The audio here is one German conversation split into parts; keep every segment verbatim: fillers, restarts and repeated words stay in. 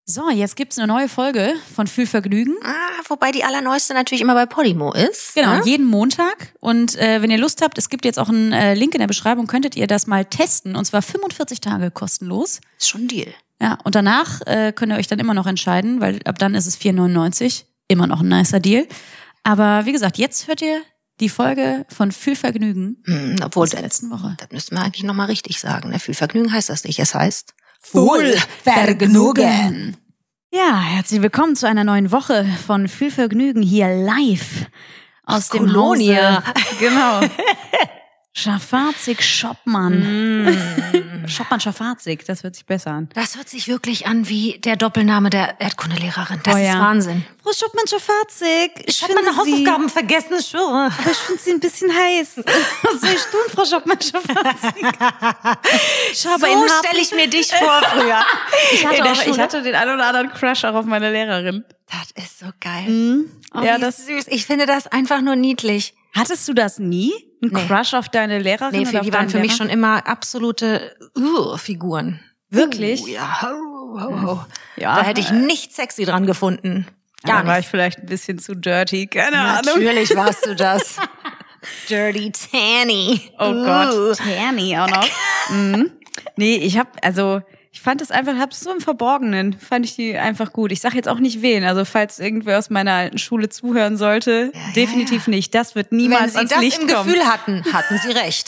So, jetzt gibt's eine neue Folge von Fühlvergnügen. Ah, wobei die allerneueste natürlich immer bei Podimo ist. Genau, ne? jeden Montag. Und äh, wenn ihr Lust habt, es gibt jetzt auch einen äh, Link in der Beschreibung, könntet ihr das mal testen. Und zwar fünfundvierzig Tage kostenlos. Ist schon ein Deal. Ja, und danach äh, könnt ihr euch dann immer noch entscheiden, weil ab dann ist es vier neunundneunzig. Immer noch ein nicer Deal. Aber wie gesagt, jetzt hört ihr die Folge von Fühlvergnügen Hm, obwohl, aus der letzten Woche. Das müssten wir eigentlich nochmal richtig sagen. Ne? Fühlvergnügen heißt das nicht. Es heißt Fühlvergnügen. Ja, herzlich willkommen zu einer neuen Woche von Fühlvergnügen hier live aus, aus dem Kolonia. Hause. Genau. Schafarzig Schoppmann. Mm. Schoppmann Schafarzig, das hört sich besser an. Das hört sich wirklich an wie der Doppelname der Erdkundelehrerin. Das Oh ja. ist Wahnsinn. Frau Schoppmann Schafarzig, Ich habe meine Hausaufgaben vergessen, ich schwöre. Aber ich finde sie ein bisschen heiß. Was soll ich tun, Frau Schoppmann Schafarzig? Ich habe in So Harten- stelle ich mir dich vor früher. Ich hatte, In der auch, ich Schule. hatte den einen oder anderen Crush auch auf meine Lehrerin. Das ist so geil. Mhm. Oh, Ja, wie das- süß. Ich finde das einfach nur niedlich. Hattest du das nie? Ein Nee. Crush auf deine Lehrerin? Nee, oder für, auf die waren deinen für mich Lehrer? schon immer absolute uh, Figuren. Wirklich? Uh, ja. Ho, ho, ho. Ja. Da hätte ich nichts sexy dran gefunden. Ja, Gar dann war ich nicht. vielleicht ein bisschen zu dirty, keine Ahnung. Natürlich warst du das. Dirty Tanny. Oh Uh. Gott, Tanny auch noch. Mhm. Nee, ich hab, also, ich fand das einfach, hab's so im Verborgenen, fand ich die einfach gut. Ich sag jetzt auch nicht wen, also falls irgendwer aus meiner alten Schule zuhören sollte, Ja, definitiv ja. nicht. Das wird Wenn niemals sie ans das Licht im kommen. Gefühl hatten, hatten sie recht.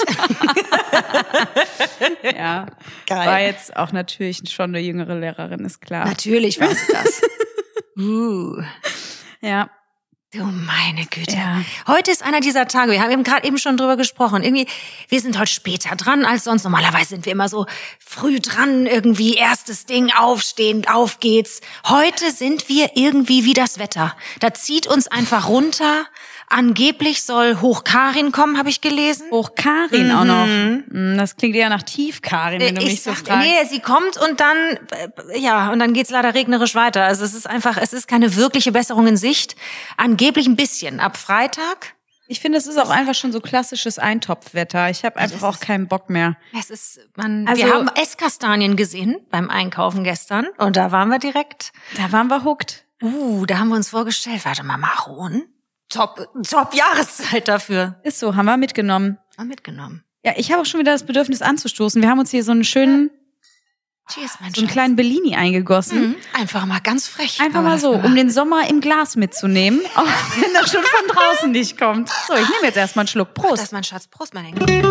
Ja, Geil. war jetzt auch natürlich schon eine jüngere Lehrerin, ist klar. Natürlich war sie das. Uh. Ja, Du meine Güte. Ja. Heute ist einer dieser Tage, wir haben eben gerade eben schon drüber gesprochen, irgendwie, wir sind heute später dran als sonst. Normalerweise sind wir immer so früh dran, irgendwie erstes Ding, aufstehen, auf geht's. Heute sind wir irgendwie wie das Wetter. Da zieht uns einfach runter. Angeblich soll Hochkarin kommen, habe ich gelesen. Hoch Karin auch noch. Mm, Das klingt eher nach Tiefkarin, wenn du mich Ich so sag, fragst. nee, sie kommt und dann, äh, ja, und dann geht's leider regnerisch weiter. Also es ist einfach, es ist keine wirkliche Besserung in Sicht. Angeblich ein bisschen. Ab Freitag. Ich finde, es ist auch einfach schon so klassisches Eintopfwetter. Ich habe einfach auch keinen Bock mehr. Es ist, man, Also- wir haben Esskastanien gesehen beim Einkaufen gestern und da waren wir direkt, Da waren wir hooked. uh, da haben wir uns vorgestellt, warte mal, Maron? Top, top Jahreszeit dafür. Ist so, haben wir mitgenommen. Mal mitgenommen. Ja, ich habe auch schon wieder das Bedürfnis anzustoßen. Wir haben uns hier so einen schönen, Cheers, mein so einen Schatz. kleinen Bellini eingegossen. Mhm. Einfach mal ganz frech. Einfach Aber mal das so, gemacht. um den Sommer im Glas mitzunehmen, auch wenn er schon von draußen nicht kommt. So, ich nehme jetzt erstmal einen Schluck. Das Prost. ist mein Schatz. Prost, mein Engel.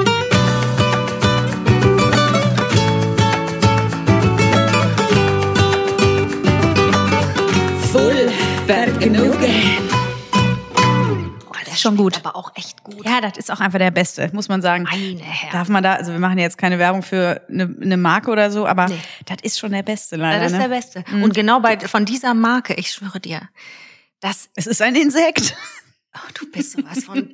Voll Vergnügen. Das schon gut. Aber auch echt gut. Ja, das ist auch einfach der Beste, muss man sagen. Meine Herren. Darf man da, also wir machen jetzt keine Werbung für eine, eine Marke oder so, aber Nee. das ist schon der Beste leider. Das ist der ne? Beste. Und genau bei, von dieser Marke, ich schwöre dir, das, Es ist ein Insekt. oh, du bist sowas von,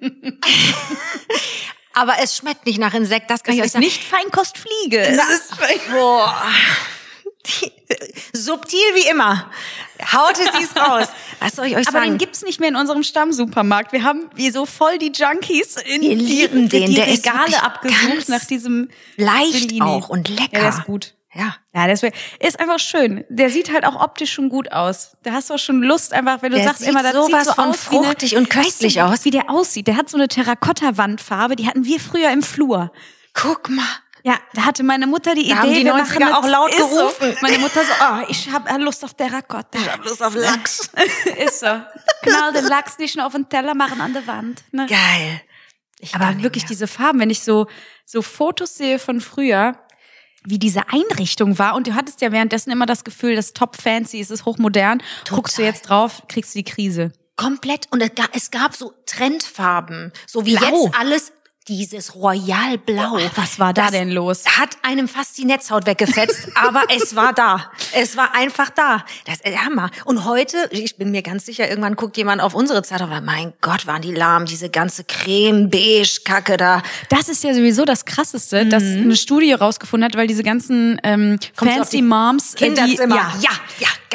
aber es schmeckt nicht nach Insekt, das kann Es ich euch ist sagen. nicht Feinkostfliege. Es Na, ist boah. Die, subtil wie immer. Haute sie es raus. Was soll ich euch Aber sagen? den gibt's nicht mehr in unserem Stammsupermarkt. Wir haben wie so voll die Junkies in Wir die, lieben die, den. die Der ist Regale wirklich abgesucht ganz nach diesem leicht Bellini. auch und lecker. Ja, der ist gut. Ja. Ja, deswegen ist einfach schön. Der sieht halt auch optisch schon gut aus. Da hast du auch schon Lust, einfach, wenn du Der sagst sieht immer, das sowas sieht so von aus wie eine, fruchtig und köstlich weißt du, aus. wie der aussieht. Der hat so eine Terrakotta-Wandfarbe, die hatten wir früher im Flur. Guck mal. Ja, da hatte meine Mutter die Idee, haben die wir neunziger machen auch das- laut ist gerufen. So. Meine Mutter so, oh, ich habe Lust auf Terrakotta. Ich hab Lust auf Lachs. Ist so. Knall den Lachs nicht nur auf den Teller, machen an der Wand. Ne? Geil. Ich kann Aber nicht wirklich mehr. diese Farben, wenn ich so, so Fotos sehe von früher, wie diese Einrichtung war, und du hattest ja währenddessen immer das Gefühl, das ist top fancy, es ist hochmodern, guckst du jetzt drauf, kriegst du die Krise. Komplett. Und es gab, es gab so Trendfarben. So wie Blau. jetzt alles. Dieses Royalblau. Was war da das denn los? Hat einem fast die Netzhaut weggefetzt, aber es war da. Es war einfach da. Das ist der Hammer. Und heute, ich bin mir ganz sicher, irgendwann guckt jemand auf unsere Zeit und sagt, mein Gott, waren die lahm, diese ganze Creme-Beige-Kacke da. Das ist ja sowieso das Krasseste, dass eine Studie rausgefunden hat, weil diese ganzen ähm, Kommt's auf fancy die Moms, äh, die, Kinderzimmer. ja, ja, ja, geil.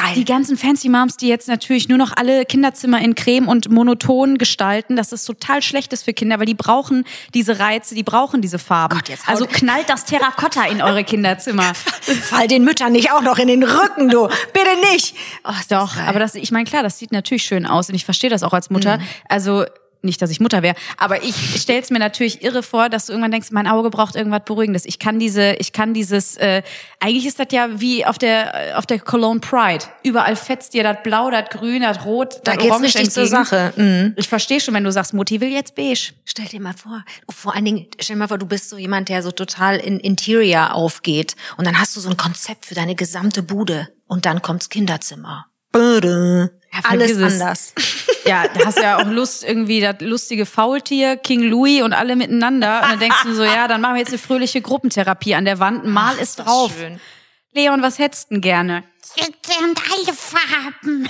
Geil. Die ganzen Fancy Moms, die jetzt natürlich nur noch alle Kinderzimmer in Creme und monoton gestalten, dass das total schlecht ist für Kinder, weil die brauchen diese Reize, die brauchen diese Farben. Gott, jetzt also knallt das Terrakotta in eure Kinderzimmer. Fall den Müttern nicht auch noch in den Rücken, du. Bitte nicht. Oh, Doch, aber das, ich meine, klar, das sieht natürlich schön aus und ich verstehe das auch als Mutter. Mhm. Also nicht, dass ich Mutter wäre, aber ich stell's mir natürlich irre vor, dass du irgendwann denkst, mein Auge braucht irgendwas Beruhigendes. Ich kann diese, ich kann dieses, äh, eigentlich ist das ja wie auf der auf der Cologne Pride. Überall fetzt dir das Blau, das Grün, das Rot, da das geht's Orange richtig entgegen. zur Sache. Mhm. Ich verstehe schon, wenn du sagst, Mutti will jetzt beige. Stell dir mal vor, vor allen Dingen, stell dir mal vor, du bist so jemand, der so total in Interior aufgeht und dann hast du so ein Konzept für deine gesamte Bude und dann kommt's Kinderzimmer. Ja, alles anders. Ja, da hast du ja auch Lust, irgendwie das lustige Faultier, King Louis und alle miteinander. Und dann denkst du so, ja, dann machen wir jetzt eine fröhliche Gruppentherapie an der Wand. Mal Ach, ist drauf. Schön. Leon, was hättest du denn gerne? Und alle Farben.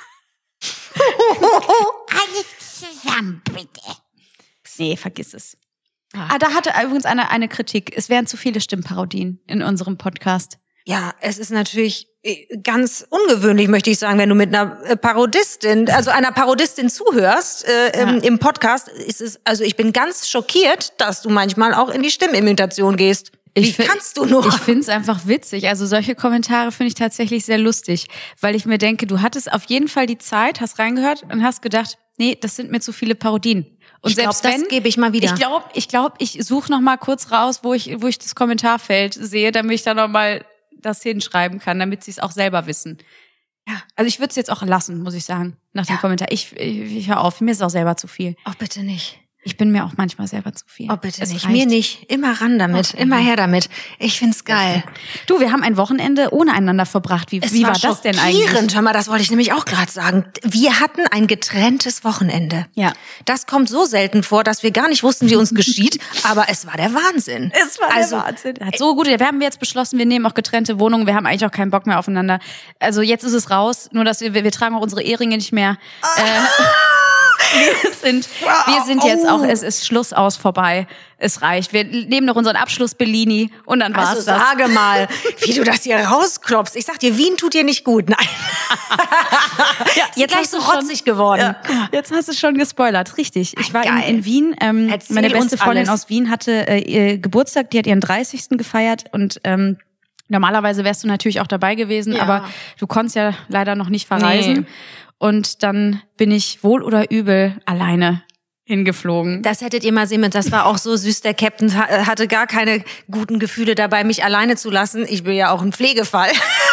Alles zusammen, bitte. Nee, vergiss es. Ah, da hatte übrigens eine, eine Kritik. Es wären zu viele Stimmparodien in unserem Podcast. Ja, es ist natürlich ganz ungewöhnlich, möchte ich sagen, wenn du mit einer Parodistin, also einer Parodistin zuhörst äh, ja. im, im Podcast. Ist es, also ich bin ganz schockiert, dass du manchmal auch in die Stimmimitation gehst. Wie ich kannst du nur? Ich find's einfach witzig. Also solche Kommentare finde ich tatsächlich sehr lustig, weil ich mir denke, du hattest auf jeden Fall die Zeit, hast reingehört und hast gedacht, nee, das sind mir zu viele Parodien. Und ich selbst glaub, wenn, das gebe ich mal wieder. Ich glaube, ich glaube, ich suche noch mal kurz raus, wo ich, wo ich das Kommentarfeld sehe, damit ich da noch mal das hinschreiben kann, damit sie es auch selber wissen. Ja. Also ich würde es jetzt auch lassen, muss ich sagen, nach dem ja. Kommentar. Ich, ich, ich hör auf, mir ist es auch selber zu viel. Oh, bitte nicht. Ich bin mir auch manchmal selber zu viel. Oh, bitte es nicht. Reicht. Mir nicht. Immer ran damit. Okay. Immer her damit. Ich find's geil. Du, wir haben ein Wochenende ohne einander verbracht. Wie, es wie war, war das denn eigentlich? Hör mal, das wollte ich nämlich auch gerade sagen. Wir hatten ein getrenntes Wochenende. Ja. Das kommt so selten vor, dass wir gar nicht wussten, wie uns geschieht. Aber es war der Wahnsinn. Es war also, der Wahnsinn. Hat so gut. Wir haben jetzt beschlossen, wir nehmen auch getrennte Wohnungen. Wir haben eigentlich auch keinen Bock mehr aufeinander. Also jetzt ist es raus. Nur, dass wir, wir, wir tragen auch unsere Eheringe nicht mehr. Ah. Äh, Wir sind, wir sind jetzt auch, es ist Schluss aus, vorbei. Es reicht. Wir nehmen noch unseren Abschluss Bellini und dann war's also das. Sage mal, wie du das hier rausklopfst. Ich sag dir, Wien tut dir nicht gut. Nein. Ja, jetzt gleich so rotzig schon, geworden. Ja, jetzt hast du schon gespoilert. Richtig. Ich war in, Geil. in Wien. Ähm, Erzähl meine beste Freundin alles. aus Wien hatte äh, ihr Geburtstag. Die hat ihren dreißigsten gefeiert und ähm, normalerweise wärst du natürlich auch dabei gewesen, ja. aber du konntest ja leider noch nicht verreisen. Nee. Und dann bin ich wohl oder übel alleine hingeflogen. Das hättet ihr mal sehen müssen. Das war auch so süß. Der Captain hatte gar keine guten Gefühle dabei, mich alleine zu lassen. Ich bin ja auch ein Pflegefall.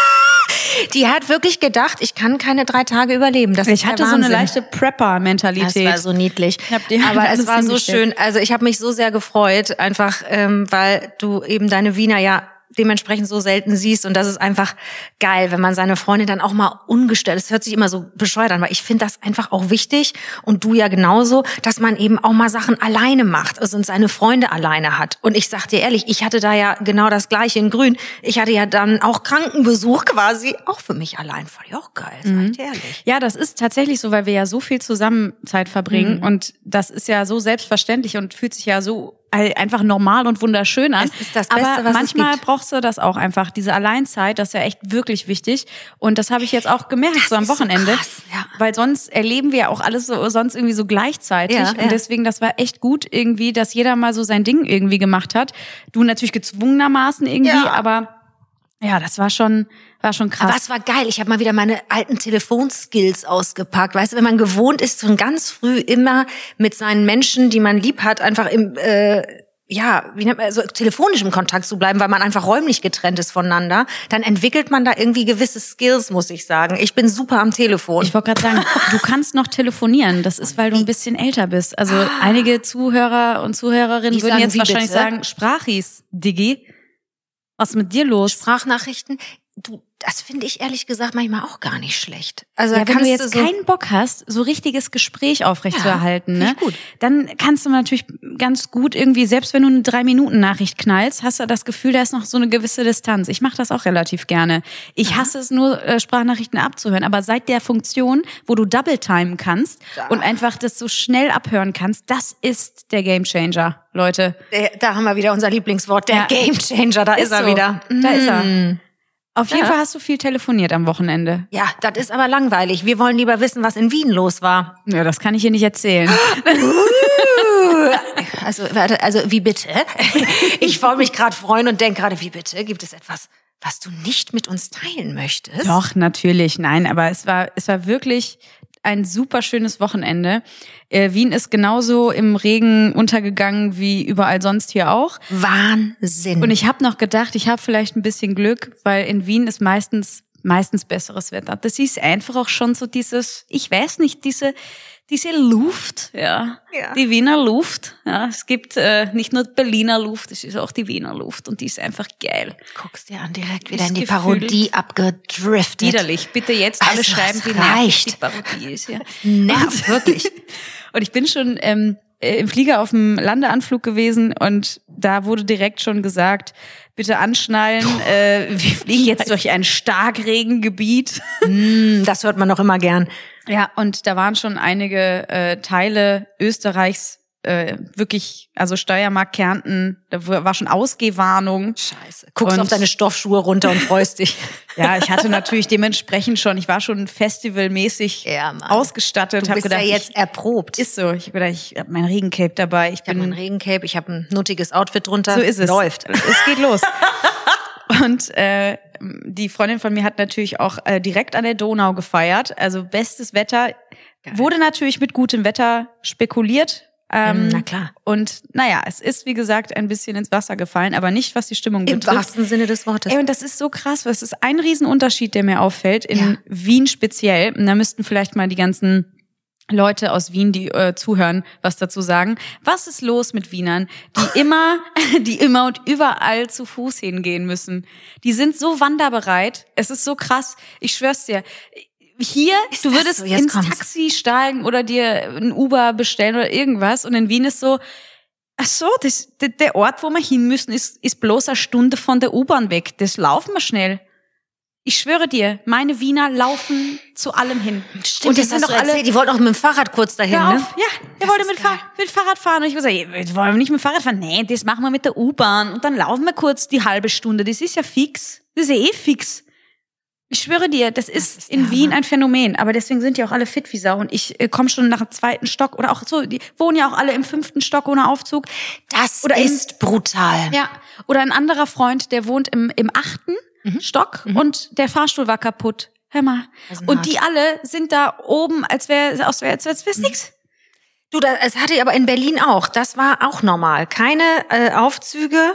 Die hat wirklich gedacht, ich kann keine drei Tage überleben. Das ich ist hatte der so eine Wahnsinn. leichte Prepper-Mentalität. Das war so niedlich. Die Aber es war so schön. Also ich habe mich so sehr gefreut, einfach ähm, weil du eben deine Wiener ja dementsprechend so selten siehst und das ist einfach geil, wenn man seine Freundin dann auch mal ungestellt, es hört sich immer so bescheuert an, weil ich finde das einfach auch wichtig und du ja genauso, dass man eben auch mal Sachen alleine macht also und seine Freunde alleine hat und ich sag dir ehrlich, ich hatte da ja genau das Gleiche in Grün, ich hatte ja dann auch Krankenbesuch quasi, auch für mich allein, fand ich auch geil, sag ich dir ehrlich. Ja, das ist tatsächlich so, weil wir ja so viel zusammen Zeit verbringen mhm. und das ist ja so selbstverständlich und fühlt sich ja so einfach normal und wunderschön an. Es ist das Beste, aber was manchmal es gibt. brauchst du das auch einfach, diese Alleinzeit, das ist ja echt wirklich wichtig. Und das habe ich jetzt auch gemerkt, das so am Wochenende. So krass, ja. Weil sonst erleben wir ja auch alles so sonst irgendwie so gleichzeitig. Ja, und ja. deswegen, das war echt gut irgendwie, dass jeder mal so sein Ding irgendwie gemacht hat. Du natürlich gezwungenermaßen irgendwie, Ja. aber ja, das war schon, war schon krass. Aber es war geil. Ich habe mal wieder meine alten Telefonskills ausgepackt. Weißt du, wenn man gewohnt ist, von ganz früh immer mit seinen Menschen, die man lieb hat, einfach im äh, ja, wie nennt man, so telefonisch im Kontakt zu bleiben, weil man einfach räumlich getrennt ist voneinander, dann entwickelt man da irgendwie gewisse Skills, muss ich sagen. Ich bin super am Telefon. Ich wollte gerade sagen, du kannst noch telefonieren. Das ist, weil du ein bisschen älter bist. Also einige Zuhörer und Zuhörerinnen Die würden sagen, jetzt wie wahrscheinlich bitte? sagen, Sprachis, Diggi. Was ist mit dir los? Sprachnachrichten, du, das finde ich ehrlich gesagt manchmal auch gar nicht schlecht. Also Ja, da wenn kannst du jetzt so keinen Bock hast, so richtiges Gespräch aufrechtzuerhalten, Ja, ne, finde ich gut. dann kannst du natürlich ganz gut irgendwie, selbst wenn du eine drei-Minuten-Nachricht knallst, hast du das Gefühl, da ist noch so eine gewisse Distanz. Ich mache das auch relativ gerne. Ich hasse es nur, äh, Sprachnachrichten abzuhören, aber seit der Funktion, wo du Double-timen kannst Ja. und einfach das so schnell abhören kannst, das ist der Gamechanger, Leute. Der, da haben wir wieder unser Lieblingswort, der Ja. Gamechanger, da ist, er so. wieder. Da ist er. Mm. Auf jeden Ja. Fall hast du viel telefoniert am Wochenende. Ja, das ist aber langweilig. Wir wollen lieber wissen, was in Wien los war. Ja, das kann ich hier nicht erzählen. Also, warte, also wie bitte? Ich wollte mich gerade freuen und denke gerade, wie bitte? Gibt es etwas, was du nicht mit uns teilen möchtest? Doch, natürlich. Nein, aber es war, es war wirklich ein super schönes Wochenende. Äh, Wien ist genauso im Regen untergegangen wie überall sonst hier auch. Wahnsinn. Und ich habe noch gedacht, ich habe vielleicht ein bisschen Glück, weil in Wien ist meistens meistens besseres Wetter. Das ist einfach auch schon so dieses, ich weiß nicht, diese diese Luft, ja, Ja. die Wiener Luft. Ja, es gibt äh, nicht nur Berliner Luft, es ist auch die Wiener Luft und die ist einfach geil. Guckst dir an, direkt wieder Ist in die gefühlt Parodie abgedriftet. Widerlich. Bitte jetzt alle Also, schreiben, es wie nervig reicht. die Parodie ist. Ja. Nervt wirklich. Und ich bin schon ähm, äh, im Flieger auf dem Landeanflug gewesen und da wurde direkt schon gesagt, bitte anschnallen, äh, wir fliegen jetzt durch ein Starkregengebiet. Mm, das hört man noch immer gern. Ja, und da waren schon einige äh, Teile Österreichs äh, wirklich, also Steiermark, Kärnten, da war schon Ausgehwarnung. Scheiße. Guckst Und- auf deine Stoffschuhe runter und freust dich. Ja, ich hatte natürlich dementsprechend schon, ich war schon festivalmäßig Ja, Mann. ausgestattet. Du hab bist gedacht, ja jetzt ich, erprobt. ist so, ich hab gedacht, ich habe mein Regencape dabei. Ich Ich habe bin ein Regencape, ich habe ein nuttiges Outfit drunter. So ist es. Läuft. Es geht los. Und äh, die Freundin von mir hat natürlich auch äh, direkt an der Donau gefeiert. Also bestes Wetter. Geil. Wurde natürlich mit gutem Wetter spekuliert. Ähm, Mm, na klar. Und naja, es ist, wie gesagt, ein bisschen ins Wasser gefallen, aber nicht, was die Stimmung Im betrifft. wahrsten Sinne des Wortes. Ey, und das ist so krass, weil es ist ein Riesenunterschied, der mir auffällt, in Ja. Wien speziell. Und da müssten vielleicht mal die ganzen Leute aus Wien, die äh, zuhören, was dazu sagen. Was ist los mit Wienern, die immer, die immer und überall zu Fuß hingehen müssen? Die sind so wanderbereit. Es ist so krass. Ich schwör's dir. Hier, Ist du das würdest so? Jetzt ins kommt's. Taxi steigen oder dir ein Uber bestellen oder irgendwas. Und in Wien ist so, ach so, das, der, der Ort, wo wir hin müssen, ist, ist bloß eine Stunde von der U-Bahn weg. Das laufen wir schnell. Ich schwöre dir, meine Wiener laufen zu allem hin. Stimmt, die das sind hast doch du alle. erzählt. Die wollten auch mit dem Fahrrad kurz dahin, Hör ne? auf. Ja, der Das wollte ist mit, geil. Fahr mit Fahrrad fahren. Und ich gesagt, wir wollen nicht mit Fahrrad fahren. Nee, das machen wir mit der U-Bahn. Und dann laufen wir kurz die halbe Stunde. Das ist ja fix. Das ist ja eh fix. Ich schwöre dir, das ist, ist in der Wien Hammer. ein Phänomen. Aber deswegen sind die auch alle fit wie Sau. Und ich äh, komme schon nach dem zweiten Stock. Oder auch so, die wohnen ja auch alle im fünften Stock ohne Aufzug. Das Oder im- ist brutal. Ja. Oder ein anderer Freund, der wohnt im, im achten Stock und der Fahrstuhl war kaputt. Hör mal. Das ist Und hart. die alle sind da oben, als wäre als wär, als wär's nix. Du, das, das hatte ich aber in Berlin auch. Das war auch normal. Keine äh, Aufzüge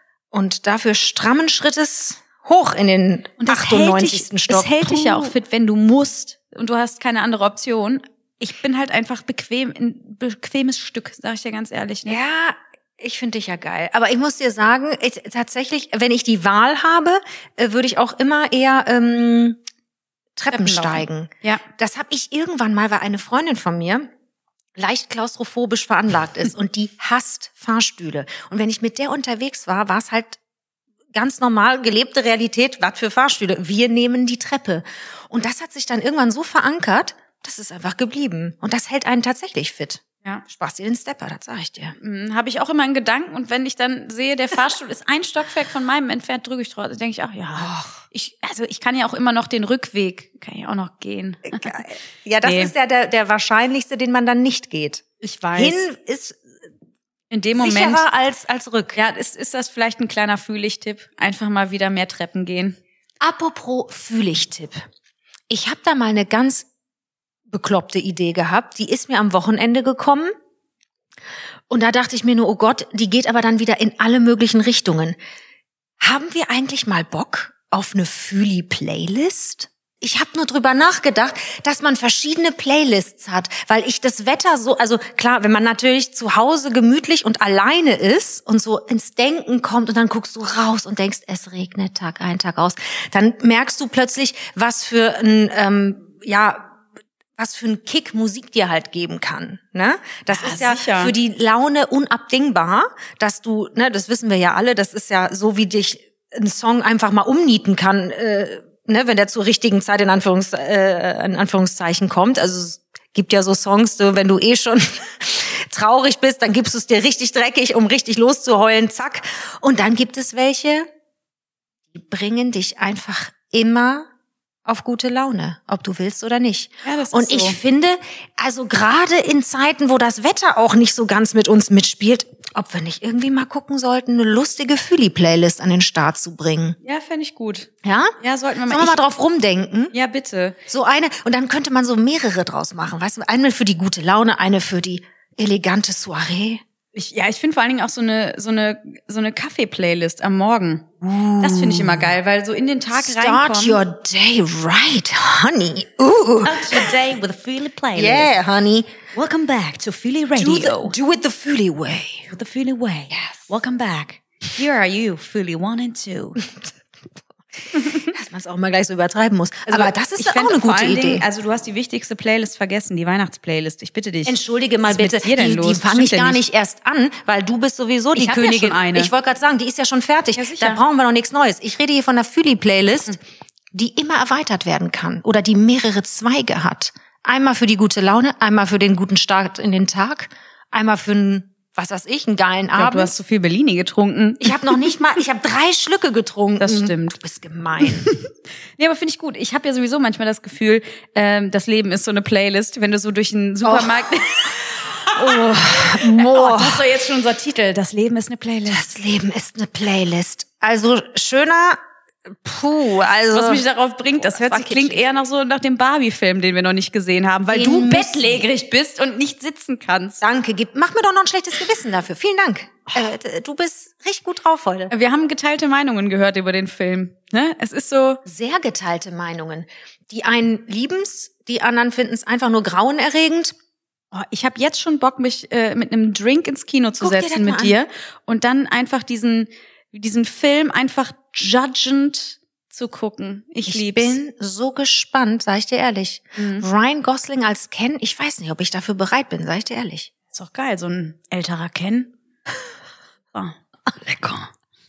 und dafür strammen Schrittes hoch in den Und das achtundneunzigsten hält dich, Stock. Das hält dich ja auch Puh. fit, wenn du musst und du hast keine andere Option. Ich bin halt einfach bequem, ein bequemes Stück, sag ich dir ganz ehrlich. Ne? Ja, ich finde dich ja geil. Aber ich muss dir sagen, ich, tatsächlich, wenn ich die Wahl habe, äh, würde ich auch immer eher ähm, Treppen Treppen laufen. steigen. Ja. Das habe ich irgendwann mal, weil eine Freundin von mir leicht klaustrophobisch veranlagt ist und die hasst Fahrstühle. Und wenn ich mit der unterwegs war, war es halt ganz normal gelebte Realität, was für Fahrstühle. Wir nehmen die Treppe. Und das hat sich dann irgendwann so verankert, das ist einfach geblieben. Und das hält einen tatsächlich fit. Ja. Sparst dir den Stepper, das sag ich dir. Hm, habe ich auch immer in Gedanken und wenn ich dann sehe, der Fahrstuhl ist ein Stockwerk von meinem entfernt, drücke ich drauf, dann denke ich, ach ja, ich, also ich kann ja auch immer noch den Rückweg, kann ich auch noch gehen. Geil. Ja, das Nee. ist ja der, der wahrscheinlichste, den man dann nicht geht. Ich weiß. Hin ist in dem Moment, sicherer als, als rück. ja, ist, ist das vielleicht ein kleiner Fühlig-Tipp, einfach mal wieder mehr Treppen gehen. Apropos Fühlig-Tipp. Ich habe da mal eine ganz bekloppte Idee gehabt. Die ist mir am Wochenende gekommen. Und da dachte ich mir nur, oh Gott, die geht aber dann wieder in alle möglichen Richtungen. Haben wir eigentlich mal Bock auf eine Fühli-Playlist? Ich habe nur drüber nachgedacht, dass man verschiedene Playlists hat, weil ich das Wetter so, also klar, wenn man natürlich zu Hause gemütlich und alleine ist und so ins Denken kommt und dann guckst du raus und denkst, es regnet Tag ein, Tag aus, dann merkst du plötzlich, was für ein, ähm, ja, was für ein Kick Musik dir halt geben kann, ne? Das Ja, ist ja sicher. für die Laune unabdingbar, dass du, ne, das wissen wir ja alle, das ist ja so, wie dich ein Song einfach mal umnieten kann, äh, ne, wenn der zur richtigen Zeit in, Anführungs, äh, in Anführungszeichen kommt. Also es gibt ja so Songs, so, wenn du eh schon traurig bist, dann gibst du es dir richtig dreckig, um richtig loszuheulen, zack. Und dann gibt es welche, die bringen dich einfach immer auf gute Laune, ob du willst oder nicht. Ja, das ist Und ich so. finde, also gerade in Zeiten, wo das Wetter auch nicht so ganz mit uns mitspielt, ob wir nicht irgendwie mal gucken sollten, eine lustige Füli-Playlist an den Start zu bringen. Ja, fände ich gut. Ja? Ja, sollten wir mal. Sollen wir mal Ich- drauf rumdenken? Ja, bitte. So eine, und dann könnte man so mehrere draus machen. Weißt du, eine für die gute Laune, eine für die elegante Soiree. Ich, ja, ich finde vor allen Dingen auch so eine so eine so eine Kaffee-Playlist am Morgen. Das finde ich immer geil, weil so in den Tag Start reinkommen. your day right, honey. Ooh. Start your day with a Philly playlist. Yeah, honey. Welcome back to Philly Do, Radio. the, do it the Philly way. With the Philly way. Yes. Welcome back. Here are you, Philly one and two. Dass man es auch mal gleich so übertreiben muss. Also, Aber das ist ich auch fänd eine vor gute allen Idee. Dingen, also du hast die wichtigste Playlist vergessen, die Weihnachtsplaylist. Ich bitte dich. Entschuldige mal Was ist bitte, mit dir denn die, los? die Das fange stimmt ich ja gar nicht. nicht erst an, weil du bist sowieso die Ich hab ja Königin. schon eine. Ich wollte gerade sagen, die ist ja schon fertig. Ja, sicher. Da brauchen wir noch nichts Neues. Ich rede hier von der Füli-Playlist, die immer erweitert werden kann oder die mehrere Zweige hat. Einmal für die gute Laune, einmal für den guten Start in den Tag, einmal für einen, was weiß ich, einen geilen Ich glaub, Abend. du hast zu viel Bellini getrunken. Ich habe noch nicht mal, ich habe drei Schlücke getrunken. Das stimmt. Du bist gemein. Nee, aber finde ich gut. Ich habe ja sowieso manchmal das Gefühl, ähm, das Leben ist so eine Playlist, wenn du so durch einen Supermarkt... Oh, Oh, das ist doch jetzt schon unser Titel. Das Leben ist eine Playlist. das Leben ist eine Playlist. Also schöner, puh, also... Was mich darauf bringt, das hört war sich, klingt kitschig. eher nach so nach dem Barbie-Film, den wir noch nicht gesehen haben, weil Den du müssen- bettlägerig bist und nicht sitzen kannst. Danke, gib, mach mir doch noch ein schlechtes Gewissen dafür. Vielen Dank. Äh, du bist richtig gut drauf heute. Wir haben geteilte Meinungen gehört über den Film. Ne? Es ist so, Sehr geteilte Meinungen. Die einen lieben's, die anderen finden's einfach nur grauenerregend. oh, ich habe jetzt schon Bock, mich äh, mit einem Drink ins Kino zu Guck dir das setzen mal mit an. dir und dann einfach diesen diesen Film einfach judgend zu gucken. Ich, Ich lieb's. bin so gespannt, sag ich dir ehrlich. Mhm. Ryan Gosling als Ken, ich weiß nicht, ob ich dafür bereit bin, sag ich dir ehrlich. Ist doch geil, so ein älterer Ken. Oh, lecker.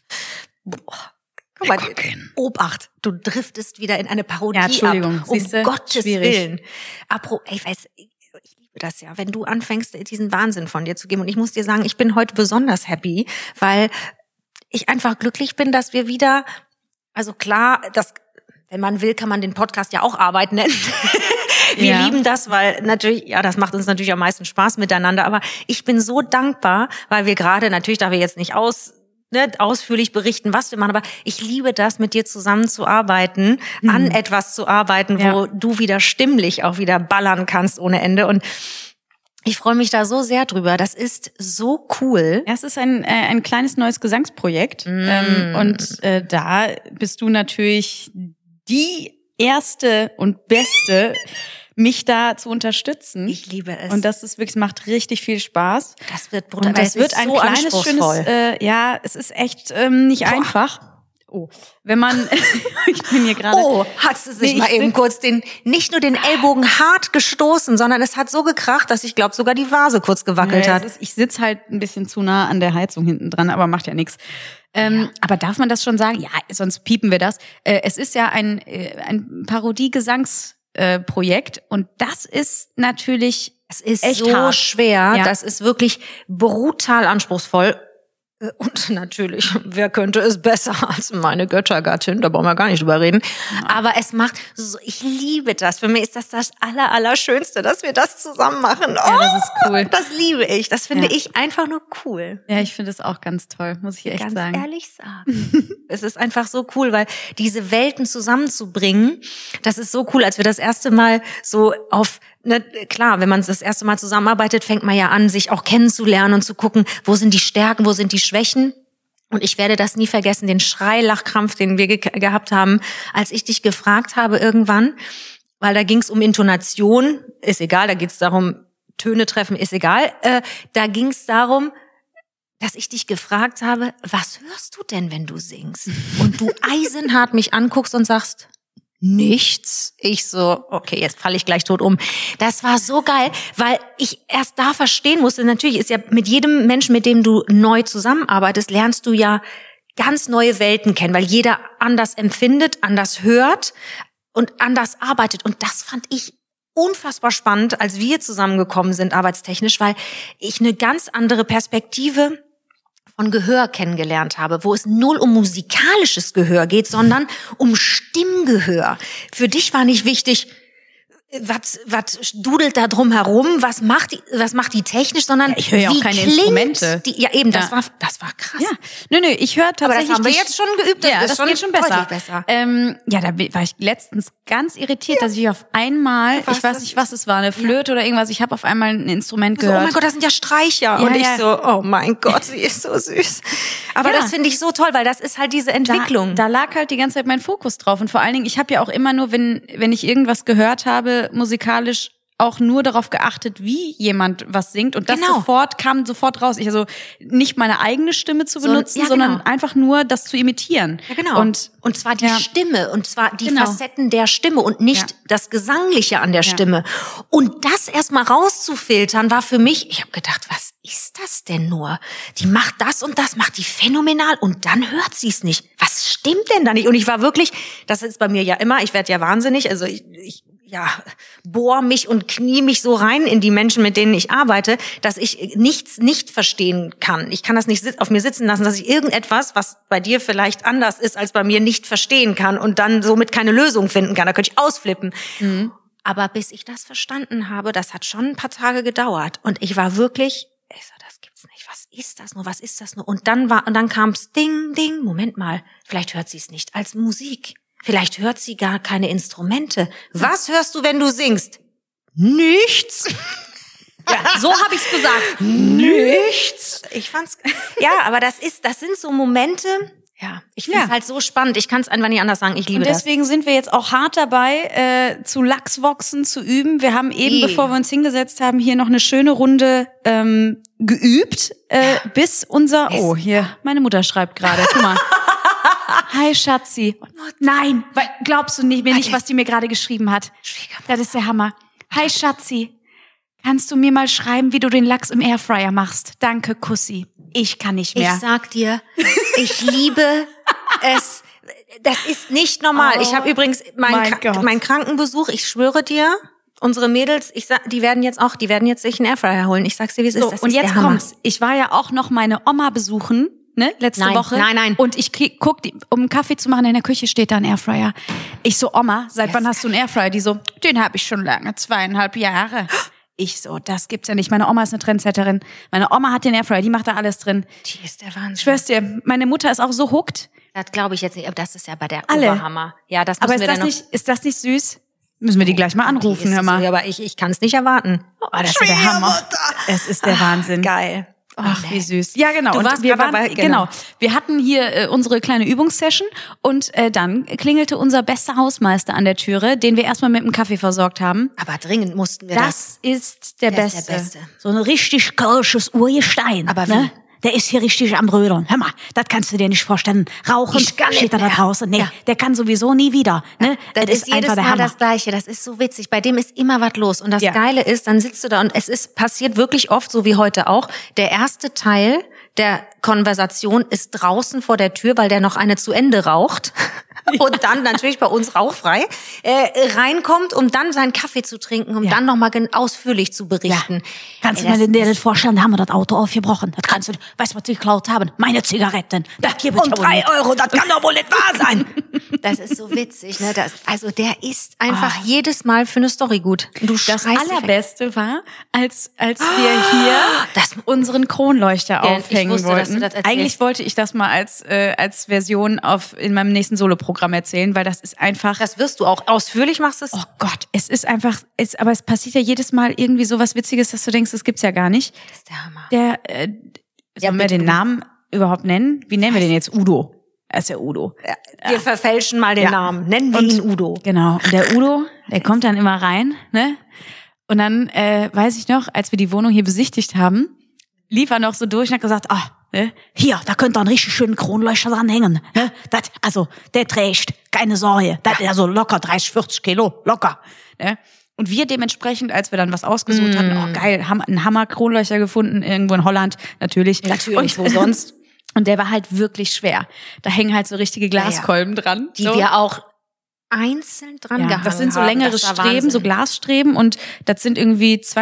Guck mal, Lecker Ken. Obacht, du driftest wieder in eine Parodie Ja, Entschuldigung, ab. Um siehste, Gottes schwierig. Willen. Apro, ey, ich weiß, ich liebe das ja, wenn du anfängst, diesen Wahnsinn von dir zu geben. Und ich muss dir sagen, ich bin heute besonders happy, weil ich einfach glücklich bin, dass wir wieder, also klar, das, wenn man will, kann man den Podcast ja auch Arbeit nennen. Wir Ja. lieben das, weil natürlich, ja, das macht uns natürlich am meisten Spaß miteinander. Aber ich bin so dankbar, weil wir gerade, natürlich, da wir jetzt nicht aus, ne, ausführlich berichten, was wir machen, aber ich liebe das, mit dir zusammenzuarbeiten, mhm. an etwas zu arbeiten, wo Ja. du wieder stimmlich auch wieder ballern kannst ohne Ende. Und ich freue mich da so sehr drüber. Das ist so cool. Ja, es ist ein, äh, ein kleines neues Gesangsprojekt. Mm. Ähm, und äh, da bist du natürlich die erste und beste, mich da zu unterstützen. Ich liebe es. Und das ist wirklich, macht richtig viel Spaß. das wird brutal. Und das Es wird ist ein so kleines, anspruchsvoll. schönes, äh, ja, es ist echt ähm, nicht einfach. Oh, wenn man, ich bin hier gerade. Oh, hat sie sich Nee, mal ich eben sitz- kurz den, nicht nur den Ellbogen hart gestoßen, sondern es hat so gekracht, dass ich glaube, sogar die Vase kurz gewackelt Ja, hat. es ist, ich sitz halt ein bisschen zu nah an der Heizung hinten dran, aber macht ja nichts. Ähm, aber darf man das schon sagen? Ja, sonst piepen wir das. Äh, es ist ja ein, äh, ein Parodie-Gesangsprojekt und das ist natürlich Es ist echt so hart. schwer, Ja. das ist wirklich brutal anspruchsvoll. Und natürlich, wer könnte es besser als meine Göttergattin? Da brauchen wir gar nicht drüber reden. Aber es macht so, ich liebe das. Für mich ist das das aller, Allerschönste, dass wir das zusammen machen. Oh, Ja, das ist cool. Das liebe ich. Das finde Ja. ich einfach nur cool. Ja, ich finde es auch ganz toll, muss ich echt Ganz sagen. ehrlich sagen. Es ist einfach so cool, weil diese Welten zusammenzubringen, das ist so cool, als wir das erste Mal so auf, ne, klar, wenn man das erste Mal zusammenarbeitet, fängt man ja an, sich auch kennenzulernen und zu gucken, wo sind die Stärken, wo sind die Schwächen. Und ich werde das nie vergessen, den Schrei-Lachkrampf, den wir ge- gehabt haben, als ich dich gefragt habe irgendwann, weil da ging es um Intonation, ist egal, da geht es darum, Töne treffen, ist egal. Äh, da ging es darum, dass ich dich gefragt habe, was hörst du denn, wenn du singst? Und du eisenhart mich anguckst und sagst, nichts. Ich so, okay, jetzt falle ich gleich tot um. Das war so geil, weil ich erst da verstehen musste, natürlich ist ja mit jedem Menschen, mit dem du neu zusammenarbeitest, lernst du ja ganz neue Welten kennen, weil jeder anders empfindet, anders hört und anders arbeitet. Und das fand ich unfassbar spannend, als wir zusammengekommen sind, arbeitstechnisch, weil ich eine ganz andere Perspektive von Gehör kennengelernt habe, wo es null um musikalisches Gehör geht, sondern um Stimmgehör. Für dich war nicht wichtig, was was dudelt da drum herum, was macht die, was macht die technisch, sondern ja, ich höre ja auch wie keine klingt Instrumente. Die, ja eben, das ja. war das war krass. Ja, nö, nö, ich höre tatsächlich. Aber das haben wir die, jetzt schon geübt. Das ja, ist das schon geht schon besser. besser. Ähm, ja, da war ich letztens ganz irritiert, ja. dass ich auf einmal, was ich weiß nicht, was es war, eine Flöte ja. oder irgendwas. Ich habe auf einmal ein Instrument so, gehört. Oh mein Gott, das sind ja Streicher. Ja, und ich ja. so, oh mein Gott, sie ist so süß. Aber ja. das finde ich so toll, weil das ist halt diese Entwicklung. Da, da lag halt die ganze Zeit mein Fokus drauf. Und vor allen Dingen, ich habe ja auch immer nur, wenn wenn ich irgendwas gehört habe, musikalisch, auch nur darauf geachtet, wie jemand was singt. Und das genau. sofort kam sofort raus. Ich also nicht meine eigene Stimme zu benutzen, so, ja, genau. sondern einfach nur das zu imitieren. Ja, genau. Und, und zwar die ja. Stimme und zwar die genau. Facetten der Stimme und nicht ja. das Gesangliche an der ja. Stimme. Und das erstmal rauszufiltern war für mich, ich habe gedacht, was ist das denn nur? Die macht das und das, macht die phänomenal und dann hört sie es nicht. Was stimmt denn da nicht? Und ich war wirklich, das ist bei mir ja immer, ich werde ja wahnsinnig, also ich, ich ja, bohr mich und knie mich so rein in die Menschen, mit denen ich arbeite, dass ich nichts nicht verstehen kann. Ich kann das nicht auf mir sitzen lassen, dass ich irgendetwas, was bei dir vielleicht anders ist als bei mir, nicht verstehen kann und dann somit keine Lösung finden kann. Da könnte ich ausflippen. Mhm. Aber bis ich das verstanden habe, das hat schon ein paar Tage gedauert. Und ich war wirklich, ich so, das gibt's nicht. Was ist das nur? Was ist das nur? Und dann war, und dann kam's Ding, Ding. Moment mal. Vielleicht hört sie es nicht als Musik. Vielleicht hört sie gar keine Instrumente. Was hörst du, wenn du singst? Nichts. Ja, so habe ich's gesagt. Nichts. Ich fand's. Ja, aber das ist, das sind so Momente. Ja, ich finde es ja. halt so spannend. Ich kann es einfach nicht anders sagen. Ich liebe das. Und deswegen das. sind wir jetzt auch hart dabei, äh, zu Lachsvoxen zu üben. Wir haben eben, e. bevor wir uns hingesetzt haben, hier noch eine schöne Runde ähm, geübt, äh, ja. bis unser. Oh, hier, meine Mutter schreibt gerade. Guck mal. Hi Schatzi. Nein, weil, glaubst du nicht, mir nicht, was die mir gerade geschrieben hat? Das ist der Hammer. Hi Schatzi, kannst du mir mal schreiben, wie du den Lachs im Airfryer machst? Danke, Kussi. Ich kann nicht mehr. Ich sag dir, ich liebe es. Das ist nicht normal. Oh, ich habe übrigens meinen Kr- mein Krankenbesuch, ich schwöre dir, unsere Mädels, ich sag, die werden jetzt auch, die werden jetzt sich einen Airfryer holen. Ich sag's dir, wie es so, ist. Das und ist jetzt kommt's. Ich war ja auch noch meine Oma besuchen. Ne, letzte nein, Woche. Nein, nein. Und ich krieg, guck, die, um einen Kaffee zu machen, in der Küche steht da ein Airfryer. Ich so, Oma, seit yes. wann hast du einen Airfryer? Die so, den habe ich schon lange, zweieinhalb Jahre. Ich so, das gibt's ja nicht. Meine Oma ist eine Trendsetterin. Meine Oma hat den Airfryer, die macht da alles drin. Die ist der Wahnsinn. Ich schwör's dir, meine Mutter ist auch so hooked. Das glaube ich jetzt nicht, aber das ist ja bei der Alle. Oberhammer. Ja, das müssen aber ist wir das dann noch nicht, ist das nicht süß? Müssen wir die gleich mal anrufen, hör mal. So, aber ich, ich kann es nicht erwarten. Oh, das ist der Hammer. Es ist der Wahnsinn. Geil. Oh, Ach, wie süß. Ja, genau. Du und warst wir waren, dabei, genau. genau. Wir hatten hier äh, unsere kleine Übungssession und äh, dann klingelte unser bester Hausmeister an der Türe, den wir erstmal mit einem Kaffee versorgt haben. Aber dringend mussten wir das. Das ist der, der Beste. Ist der Beste. So ein richtig kölsches Urgestein. Aber wie? Ne? Der ist hier richtig am Brödeln. Hör mal, das kannst du dir nicht vorstellen. Rauchen steht da da draußen. Nee, ja. der kann sowieso nie wieder. Ne? Ja, das, das ist, ist jedes einfach der Mal Hammer. Das Gleiche. Das ist so witzig. Bei dem ist immer was los. Und das ja. Geile ist, dann sitzt du da und es ist passiert wirklich oft, so wie heute auch. Der erste Teil der Konversation ist draußen vor der Tür, weil der noch eine zu Ende raucht. Und dann natürlich bei uns rauchfrei äh, reinkommt, um dann seinen Kaffee zu trinken, um ja. dann nochmal ausführlich zu berichten. Ja. Kannst Ey, du dir das vorstellen, da haben wir das Auto aufgebrochen. Das kannst du, weißt du, was die geklaut haben? Meine Zigaretten. Das gibt und drei Euro, das kann doch wohl nicht wahr sein. Das ist so witzig, ne? Das, also der ist einfach oh. jedes Mal für eine Story gut. Du das Allerbeste war, als als wir hier das, unseren Kronleuchter ja, aufhängen wusste, wollten. Eigentlich wollte ich das mal als äh, als Version auf in meinem nächsten Solo-Programm erzählen, weil das ist einfach... Das wirst du auch ausführlich machst es. Oh Gott, es ist einfach, es, aber es passiert ja jedes Mal irgendwie so was Witziges, dass du denkst, das gibt's ja gar nicht. Das ist der Hammer. Der, äh, ja, sollen wir den Namen überhaupt nennen? Wie nennen wir den jetzt? Udo. Er ist der Udo. Ja, wir ja. verfälschen mal den ja. Namen. Nennen wir und, ihn Udo. Genau. Und der Udo, der kommt dann immer rein, ne? Und dann, äh, weiß ich noch, als wir die Wohnung hier besichtigt haben, lief er noch so durch und hat gesagt, ah, ne, hier, da könnt ihr einen richtig schönen Kronleuchter dran hängen. Ne? Das, also, der trägt, keine Sorge. Das ist also locker dreißig, vierzig Kilo, locker. Ne? Und wir dementsprechend, als wir dann was ausgesucht mm. hatten, oh geil, haben einen Hammer-Kronleuchter gefunden, irgendwo in Holland, natürlich. Natürlich, und, wo sonst. Und der war halt wirklich schwer. Da hängen halt so richtige Glaskolben ja, ja. dran. Die so. wir auch einzeln dran ja, gehangen haben. Das sind so längere Streben, Wahnsinn. So Glasstreben und das sind irgendwie zweihundert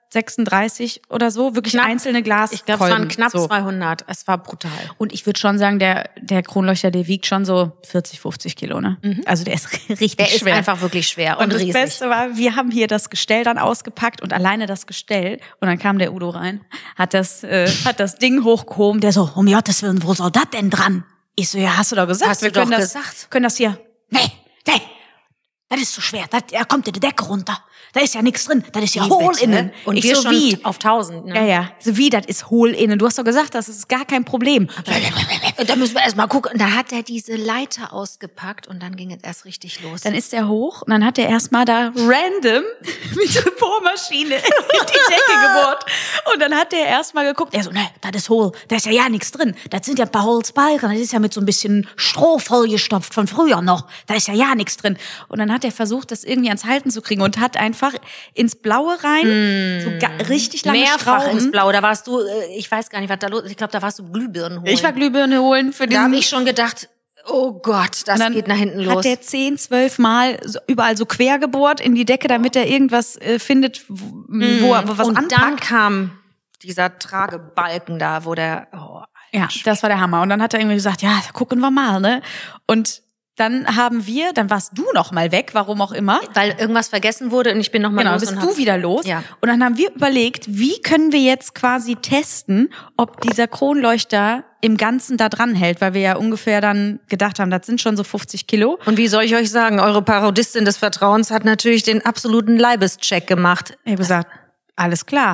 hundertsechsunddreißig oder so, wirklich Knapp. einzelne Glas. Ich glaube, es waren knapp so. zweihundert. Es war brutal. Und ich würde schon sagen, der der Kronleuchter, der wiegt schon so vierzig, fünfzig Kilo, ne? Mhm. Also der ist richtig der schwer. Der ist einfach wirklich schwer und, und das riesig. Beste war, wir haben hier das Gestell dann ausgepackt und alleine das Gestell und dann kam der Udo rein, hat das äh, hat das Ding hochgehoben, der so, um Gottes Willen, wo soll das denn dran? Ich so, ja, hast du doch gesagt. Hast wir du doch können das, gesagt. können das hier. Nee, nee, das ist zu schwer. Das, er kommt in die Decke runter. Da ist ja nichts drin. Das ist ja Wie hohl bitte? innen. Und Ich wir so, schon wie? auf tausend. Ne? Ja, ja. So wie, das ist hohl innen. Du hast doch gesagt, das ist gar kein Problem. Da müssen wir erst mal gucken. Da hat er diese Leiter ausgepackt und dann ging es erst richtig los. Dann ist er hoch und dann hat er erstmal da random mit der Bohrmaschine in die Decke gebohrt. Und dann hat er erstmal geguckt. Er so, ne, das ist hohl. Da ist ja ja nichts drin. Das sind ja ein paar Holzbalken. Das ist ja mit so ein bisschen Stroh vollgestopft von früher noch. Da ist ja ja nichts drin. Und dann hat er versucht, das irgendwie ans Halten zu kriegen und hat einfach ins Blaue rein, mm. so ga- richtig lange Mehrfach Schrauben. ins Blau. Da warst du, äh, ich weiß gar nicht, was da los ist. Ich glaube, da warst du Glühbirnen holen. Ich war Glühbirne holen für Da diesen... habe ich schon gedacht, oh Gott, das dann geht nach hinten hat los. der zehn, zwölf Mal so, überall so quer gebohrt in die Decke, damit er irgendwas äh, findet, wo, mm. wo er wo was und anpackt. dann kam dieser Tragebalken da, wo der... Oh, Ja, das war der Hammer. Und dann hat er irgendwie gesagt, ja, gucken wir mal, ne? Und dann haben wir, dann warst du noch mal weg, warum auch immer. Weil irgendwas vergessen wurde und ich bin noch mal Genau, los. bist und du hab, wieder los. Ja. Und dann haben wir überlegt, wie können wir jetzt quasi testen, ob dieser Kronleuchter im Ganzen da dran hält, weil wir ja ungefähr dann gedacht haben, das sind schon so fünfzig Kilo. Und wie soll ich euch sagen, eure Parodistin des Vertrauens hat natürlich den absoluten Leibescheck gemacht. Ich habe gesagt, alles klar.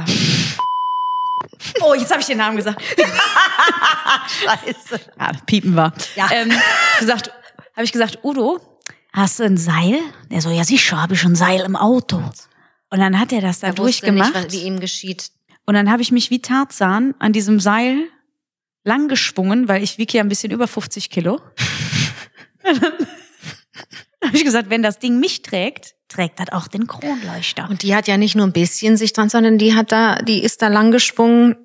Oh, jetzt habe ich den Namen gesagt. Scheiße. Ja, piepen war. Ja. Ähm, gesagt, habe ich gesagt, Udo, Hast du ein Seil? Der so, ja sicher, habe ich schon ein Seil im Auto. und dann hat er das da Er wusste durchgemacht. nicht, was wie ihm geschieht. Und dann habe ich mich wie Tarzan an diesem Seil lang geschwungen, weil ich wiege ja ein bisschen über fünfzig Kilo. Dann habe ich gesagt, wenn das Ding mich trägt, Trägt das auch den Kronleuchter. Und die hat ja nicht nur ein bisschen sich dran, sondern die hat da, die ist da lang gesprungen.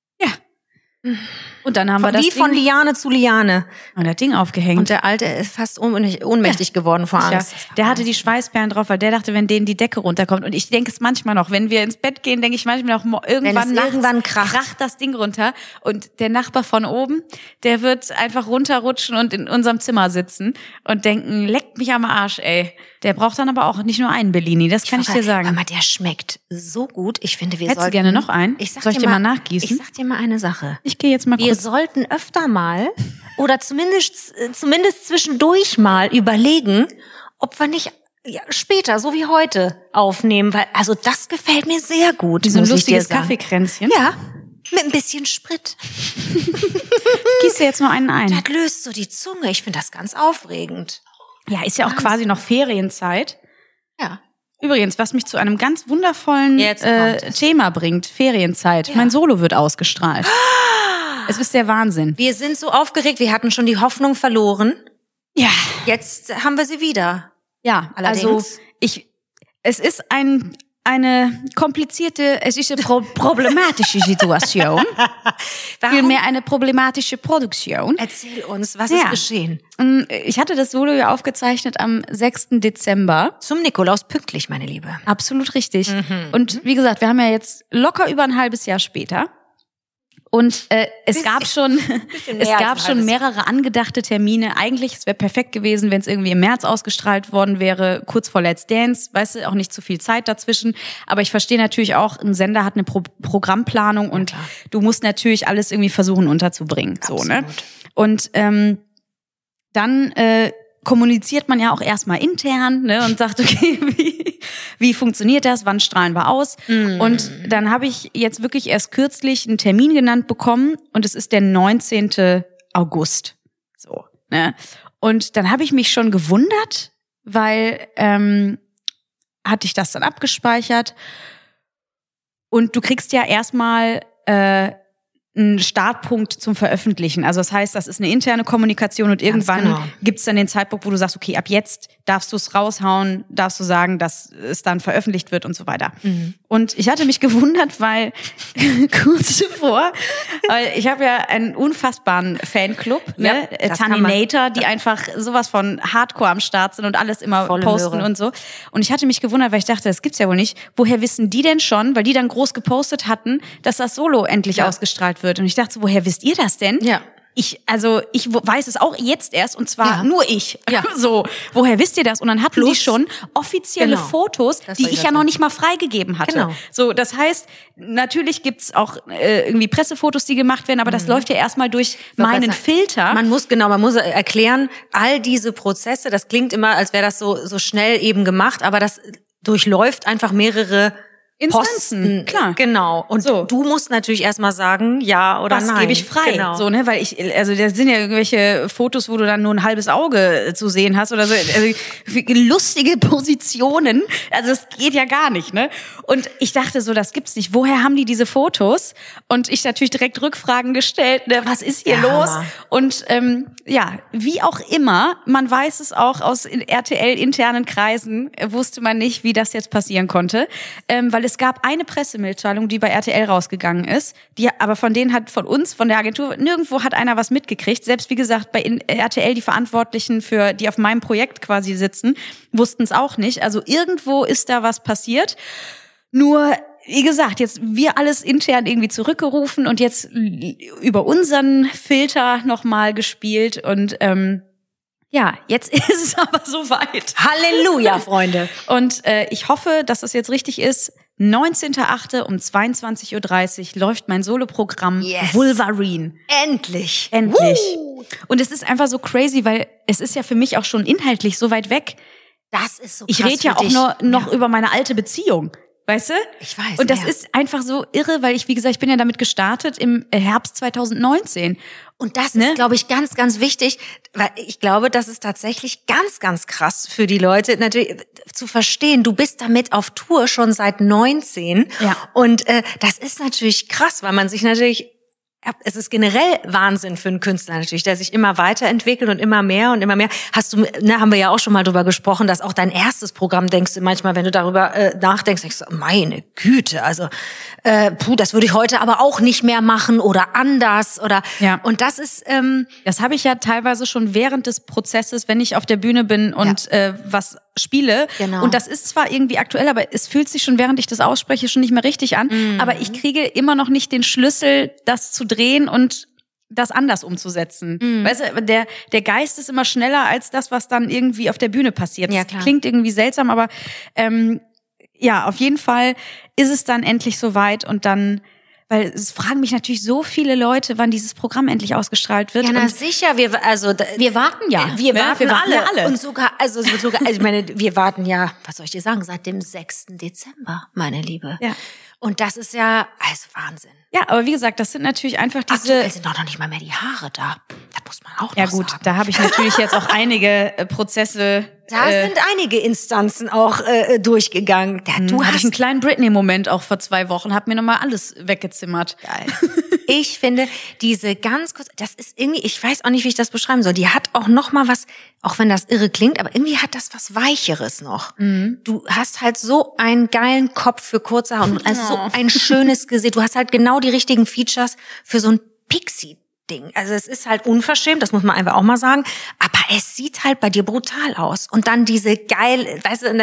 und dann haben wir das Wie Ding, von Liane zu Liane. und das Ding aufgehängt. Und der Alte ist fast ohnmächtig, ohnmächtig geworden vor Ja, Angst. der hatte die Schweißperlen drauf, weil der dachte, wenn denen die Decke runterkommt. Und ich denke es manchmal noch, wenn wir ins Bett gehen, denke ich manchmal noch, mo- irgendwann es nachts irgendwann kracht. kracht das Ding runter. Und der Nachbar von oben, der wird einfach runterrutschen und in unserem Zimmer sitzen und denken, leckt mich am Arsch, ey. Der braucht dann aber auch nicht nur einen Bellini, das kann ich, dir sagen. Aber der schmeckt so gut. Ich finde, wir Hättest du sollten... gerne noch einen? Ich sag Soll ich dir dir mal nachgießen? Ich sag dir mal eine Sache. Ich gehe jetzt mal Wir kurz. sollten öfter mal oder zumindest zumindest zwischendurch mal überlegen, ob wir nicht ja, später, so wie heute, aufnehmen, weil also das gefällt mir sehr gut. Wie so ein muss ich dir lustiges sagen. Kaffeekränzchen. Ja, mit ein bisschen Sprit. Gieß dir jetzt mal einen ein. Das löst so die Zunge. Ich finde das ganz aufregend. Ja, ist ja auch quasi noch Ferienzeit. Ja. Übrigens, was mich zu einem ganz wundervollen Jetzt äh, kommt es. Thema bringt, Ferienzeit. Ja. Mein Solo wird ausgestrahlt. Es ist der Wahnsinn. Wir sind so aufgeregt. Wir hatten schon die Hoffnung verloren. Ja, Jetzt haben wir sie wieder. ja. Allerdings. Also ich, es ist ein eine komplizierte, es ist eine pro problematische Situation, vielmehr eine problematische Produktion. Erzähl uns, was Ja. ist geschehen? Ich hatte das Solo ja aufgezeichnet am sechsten Dezember. Zum Nikolaus pünktlich, meine Liebe. Absolut richtig. Und wie gesagt, wir haben ja jetzt locker über ein halbes Jahr später. Und äh, es gab schon, es mehr als gab ein schon halbes mehrere angedachte Termine. Eigentlich, es wäre perfekt gewesen, wenn es irgendwie im März ausgestrahlt worden wäre, kurz vor Let's Dance. Weißt du, auch nicht zu viel Zeit dazwischen. Aber ich verstehe natürlich auch, ein Sender hat eine Pro Programmplanung und klar. du musst natürlich alles irgendwie versuchen unterzubringen. So, ne? Absolut. Und ähm, dann äh, kommuniziert man ja auch erstmal intern, ne, und sagt, okay, wie, wie funktioniert das, wann strahlen wir aus? Mm. Und dann habe ich jetzt wirklich erst kürzlich einen Termin genannt bekommen und es ist der neunzehnten August. So, ne? Und dann habe ich mich schon gewundert, weil ähm, hatte ich das dann abgespeichert und du kriegst ja erstmal äh, ein Startpunkt zum Veröffentlichen. Also das heißt, das ist eine interne Kommunikation und irgendwann genau. gibt's dann den Zeitpunkt, wo du sagst, okay, ab jetzt darfst du es raushauen, darfst du sagen, dass es dann veröffentlicht wird und so weiter. Mhm. Und ich hatte mich gewundert, weil kurz zuvor, weil ich habe ja einen unfassbaren Fanclub, ja, ne, Taninator, die einfach sowas von Hardcore am Start sind und alles immer Volle posten Möhre. Und so. Und ich hatte mich gewundert, weil ich dachte, das gibt's ja wohl nicht. Woher wissen die denn schon, weil die dann groß gepostet hatten, dass das Solo endlich ja. ausgestrahlt wird? Und ich dachte so, woher wisst ihr das denn? Ja. Ich, also, ich weiß es auch jetzt erst, und zwar ja. nur ich. Ja. So, woher wisst ihr das? Und dann hatten Plus, die schon offizielle genau. Fotos, das die ich ja noch nicht mal freigegeben hatte. Genau. So, das heißt, natürlich gibt's auch äh, irgendwie Pressefotos, die gemacht werden, aber mhm. das läuft ja erstmal durch meinen Filter. Man muss, genau, man muss erklären, all diese Prozesse, das klingt immer, als wäre das so, so schnell eben gemacht, aber das durchläuft einfach mehrere Instanzen, Posten, klar. Genau. Und so. Du musst natürlich erstmal sagen, ja oder Was nein. Was gebe ich frei? Genau. So, ne, weil ich, also das sind ja irgendwelche Fotos, wo du dann nur ein halbes Auge zu sehen hast oder so, also, lustige Positionen. Also das geht ja gar nicht, ne? Und ich dachte so, das gibt's nicht. Woher haben die diese Fotos? Und ich natürlich direkt Rückfragen gestellt, ne, was ist hier ja, los? Und ähm, ja, wie auch immer, man weiß es auch aus R T L-internen Kreisen, wusste man nicht, wie das jetzt passieren konnte, ähm, weil es gab eine Pressemitteilung, die bei R T L rausgegangen ist, die aber von denen hat, von uns, von der Agentur, nirgendwo hat einer was mitgekriegt. Selbst wie gesagt, bei R T L, die Verantwortlichen für, die auf meinem Projekt quasi sitzen, wussten es auch nicht. Also irgendwo ist da was passiert. Nur, wie gesagt, jetzt wir alles intern irgendwie zurückgerufen und jetzt über unseren Filter nochmal gespielt und ähm, ja, jetzt ist es aber soweit. Halleluja, Freunde. Und äh, ich hoffe, dass das jetzt richtig ist. neunzehnter achter um zweiundzwanzig Uhr dreißig läuft mein Soloprogramm yes. Wolverine. Endlich. Endlich. Woo. Und es ist einfach so crazy, weil es ist ja für mich auch schon inhaltlich so weit weg. Das ist so krass. Ich rede ja auch dich. nur noch ja. über meine alte Beziehung. Weißt du? Ich weiß. Und das ja. ist einfach so irre, weil ich, wie gesagt, ich bin ja damit gestartet im Herbst zwanzig neunzehn. Und das ne? ist, glaube ich, ganz, ganz wichtig, weil ich glaube, das ist tatsächlich ganz, ganz krass für die Leute, natürlich zu verstehen, du bist damit auf Tour schon seit neunzehn. Ja. Und äh, das ist natürlich krass, weil man sich natürlich, es ist generell Wahnsinn für einen Künstler natürlich, der sich immer weiterentwickelt und immer mehr und immer mehr. Hast du, ne, haben wir ja auch schon mal drüber gesprochen, dass auch dein erstes Programm, denkst du manchmal, wenn du darüber äh, nachdenkst, denkst du, meine Güte, also äh, puh, das würde ich heute aber auch nicht mehr machen oder anders oder ja. Und das ist, ähm, das habe ich ja teilweise schon während des Prozesses, wenn ich auf der Bühne bin und ja. äh, was spiele. Genau. Und das ist zwar irgendwie aktuell, aber es fühlt sich schon, während ich das ausspreche, schon nicht mehr richtig an. Mhm. Aber ich kriege immer noch nicht den Schlüssel, das zu drehen und das anders umzusetzen. Mhm. Weißt du, der, der Geist ist immer schneller als das, was dann irgendwie auf der Bühne passiert. Ja, das klingt irgendwie seltsam, aber ähm, ja, auf jeden Fall ist es dann endlich soweit und dann, weil es fragen mich natürlich so viele Leute, wann dieses Programm endlich ausgestrahlt wird. Ja, na und sicher, wir also wir warten ja, wir ne? warten, wir warten alle. Ja alle und sogar also sogar also ich meine, wir warten ja, was soll ich dir sagen, seit dem sechsten Dezember, meine Liebe. Ja. Und das ist ja also Wahnsinn. Ja, aber wie gesagt, das sind natürlich einfach diese. Aktuell sind doch noch nicht mal mehr die Haare da. Das muss man auch noch Ja gut, sagen. Da habe ich natürlich jetzt auch einige äh, Prozesse. Da äh, sind einige Instanzen auch äh, durchgegangen. Da, du hatte ich einen kleinen Britney-Moment auch vor zwei Wochen, hab mir nochmal alles weggezimmert. Geil. Ich finde diese ganz kurz, das ist irgendwie, ich weiß auch nicht, wie ich das beschreiben soll. Die hat auch noch mal was, auch wenn das irre klingt, aber irgendwie hat das was Weicheres noch. Mhm. Du hast halt so einen geilen Kopf für kurze Haare und also so ein schönes Gesicht. Du hast halt genau die richtigen Features für so ein Pixie-Ding. Also es ist halt unverschämt, das muss man einfach auch mal sagen. Aber es sieht halt bei dir brutal aus. Und dann diese geil, weißt du,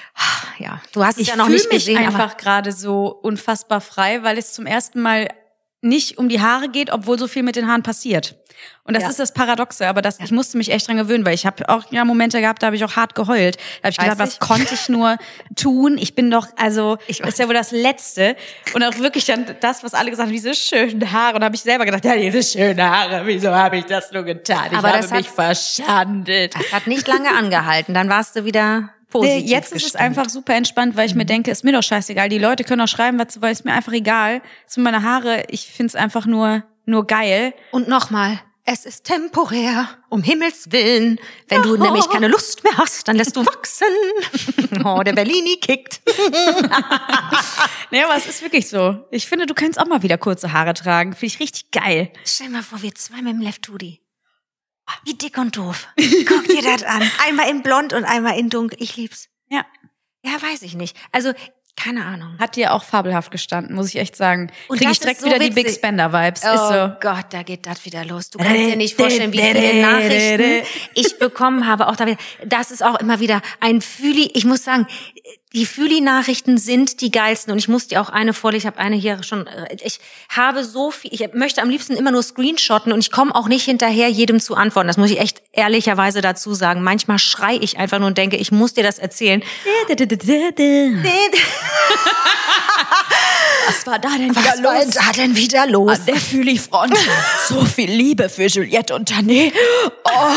ja, du hast es ich ja noch nicht gesehen. Ich fühle mich einfach gerade so unfassbar frei, weil es zum ersten Mal nicht um die Haare geht, obwohl so viel mit den Haaren passiert. Und das ja. ist das Paradoxe, aber das, ja. ich musste mich echt dran gewöhnen, weil ich habe auch ja Momente gehabt, da habe ich auch hart geheult. Da habe ich gedacht, was konnte ich nur tun? Ich bin doch, also ich das ist ja wohl das Letzte. Und auch wirklich dann das, was alle gesagt haben, diese schönen Haare. Und da habe ich selber gedacht, ja, diese schönen Haare, wieso habe ich das nur getan? Ich aber habe mich hat, verschandelt. Das hat nicht lange angehalten, dann warst du wieder positiv Jetzt ist gestimmt. Es einfach super entspannt, weil ich mhm. mir denke, ist mir doch scheißegal. Die Leute können auch schreiben, was sie wollen, ist mir einfach egal. Das sind meine Haare, ich find's einfach nur nur geil. Und nochmal, es ist temporär, um Himmels Willen. Wenn oh. du nämlich keine Lust mehr hast, dann lässt du wachsen. Oh, der Bellini kickt. Ja, aber es ist wirklich so. Ich finde, du kannst auch mal wieder kurze Haare tragen. Finde ich richtig geil. Stell dir mal vor, wir zwei mit dem Left Hoodie. Wie dick und doof. Guck dir das an. Einmal in blond und einmal in dunkel. Ich lieb's. Ja. Ja, weiß ich nicht. Also, keine Ahnung. Hat dir auch fabelhaft gestanden, muss ich echt sagen. Und Krieg das ich direkt ist so wieder die witzig. Big Spender-Vibes. Oh Ist so. Gott, da geht das wieder los. Du kannst dir nicht vorstellen, wie viele Nachrichten ich bekommen habe. Auch da wieder. Das ist auch immer wieder ein Fühli. Ich muss sagen, die Fühli-Nachrichten sind die geilsten. Und ich muss dir auch eine vorlesen. Ich habe eine hier schon. Ich habe so viel. Ich möchte am liebsten immer nur screenshotten und ich komme auch nicht hinterher, jedem zu antworten. Das muss ich echt ehrlicherweise dazu sagen. Manchmal schrei ich einfach nur und denke, ich muss dir das erzählen. Was war da denn wieder Was war los? da denn wieder los? An der Fühli-Front. So viel Liebe für Juliette und Tané. Oh.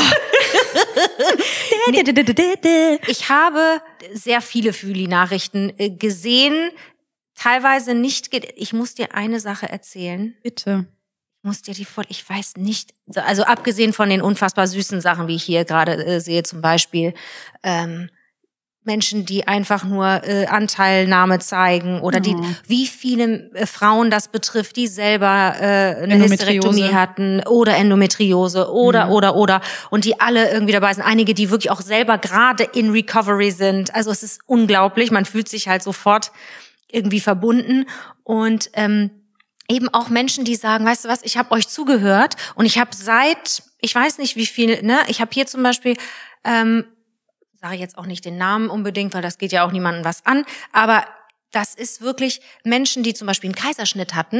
Ich habe sehr viele Fühli-Nachrichten äh, gesehen, teilweise nicht. Ge- ich muss dir eine Sache erzählen. Bitte. Ich muss dir die voll. Ich weiß nicht. Also abgesehen von den unfassbar süßen Sachen, wie ich hier gerade äh, sehe, zum Beispiel ähm, Menschen, die einfach nur äh, Anteilnahme zeigen oder die, Oh. wie viele äh, Frauen das betrifft, die selber äh, eine Endometriose. Hysterektomie hatten oder Endometriose oder, Mhm. oder, oder und die alle irgendwie dabei sind. Einige, die wirklich auch selber gerade in Recovery sind. Also es ist unglaublich. Man fühlt sich halt sofort irgendwie verbunden und ähm, eben auch Menschen, die sagen, weißt du was, ich habe euch zugehört und ich habe seit, ich weiß nicht wie viel, ne, ich habe hier zum Beispiel ähm, sage jetzt auch nicht den Namen unbedingt, weil das geht ja auch niemandem was an, aber das ist wirklich Menschen, die zum Beispiel einen Kaiserschnitt hatten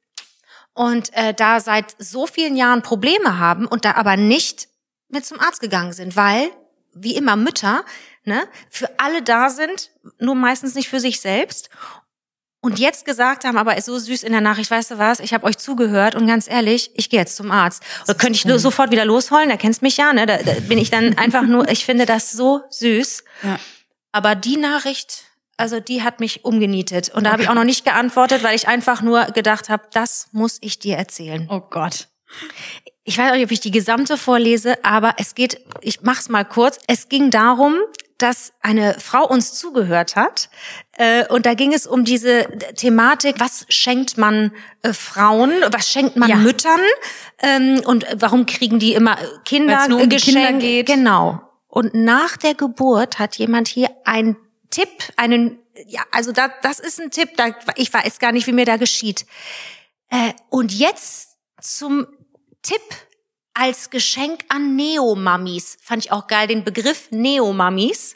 und äh, da seit so vielen Jahren Probleme haben und da aber nicht mit zum Arzt gegangen sind, weil, wie immer Mütter, ne, für alle da sind, nur meistens nicht für sich selbst. Und jetzt gesagt haben, aber ist so süß in der Nachricht, weißt du was, ich habe euch zugehört und ganz ehrlich, ich gehe jetzt zum Arzt. Oder könnte ich sofort wieder losheulen, da kennst mich ja, ne? Da, da bin ich dann einfach nur, ich finde das so süß. Ja. Aber die Nachricht, also die hat mich umgenietet. Und da habe ich auch noch nicht geantwortet, weil ich einfach nur gedacht habe, das muss ich dir erzählen. Oh Gott. Ich weiß auch nicht, ob ich die gesamte vorlese, aber es geht, ich mach's mal kurz. Es ging darum, dass eine Frau uns zugehört hat. Äh, und da ging es um diese Thematik, was schenkt man äh, Frauen, was schenkt man Ja. Müttern ähm, und warum kriegen die immer Kinder Weil's nur um die geschenkt? Kinder geht. Genau. Und nach der Geburt hat jemand hier einen Tipp, einen, ja, also da, das ist ein Tipp, da, ich weiß gar nicht, wie mir da geschieht. Äh, und jetzt zum Tipp als Geschenk an Neomammis. Fand ich auch geil, den Begriff Neomammis.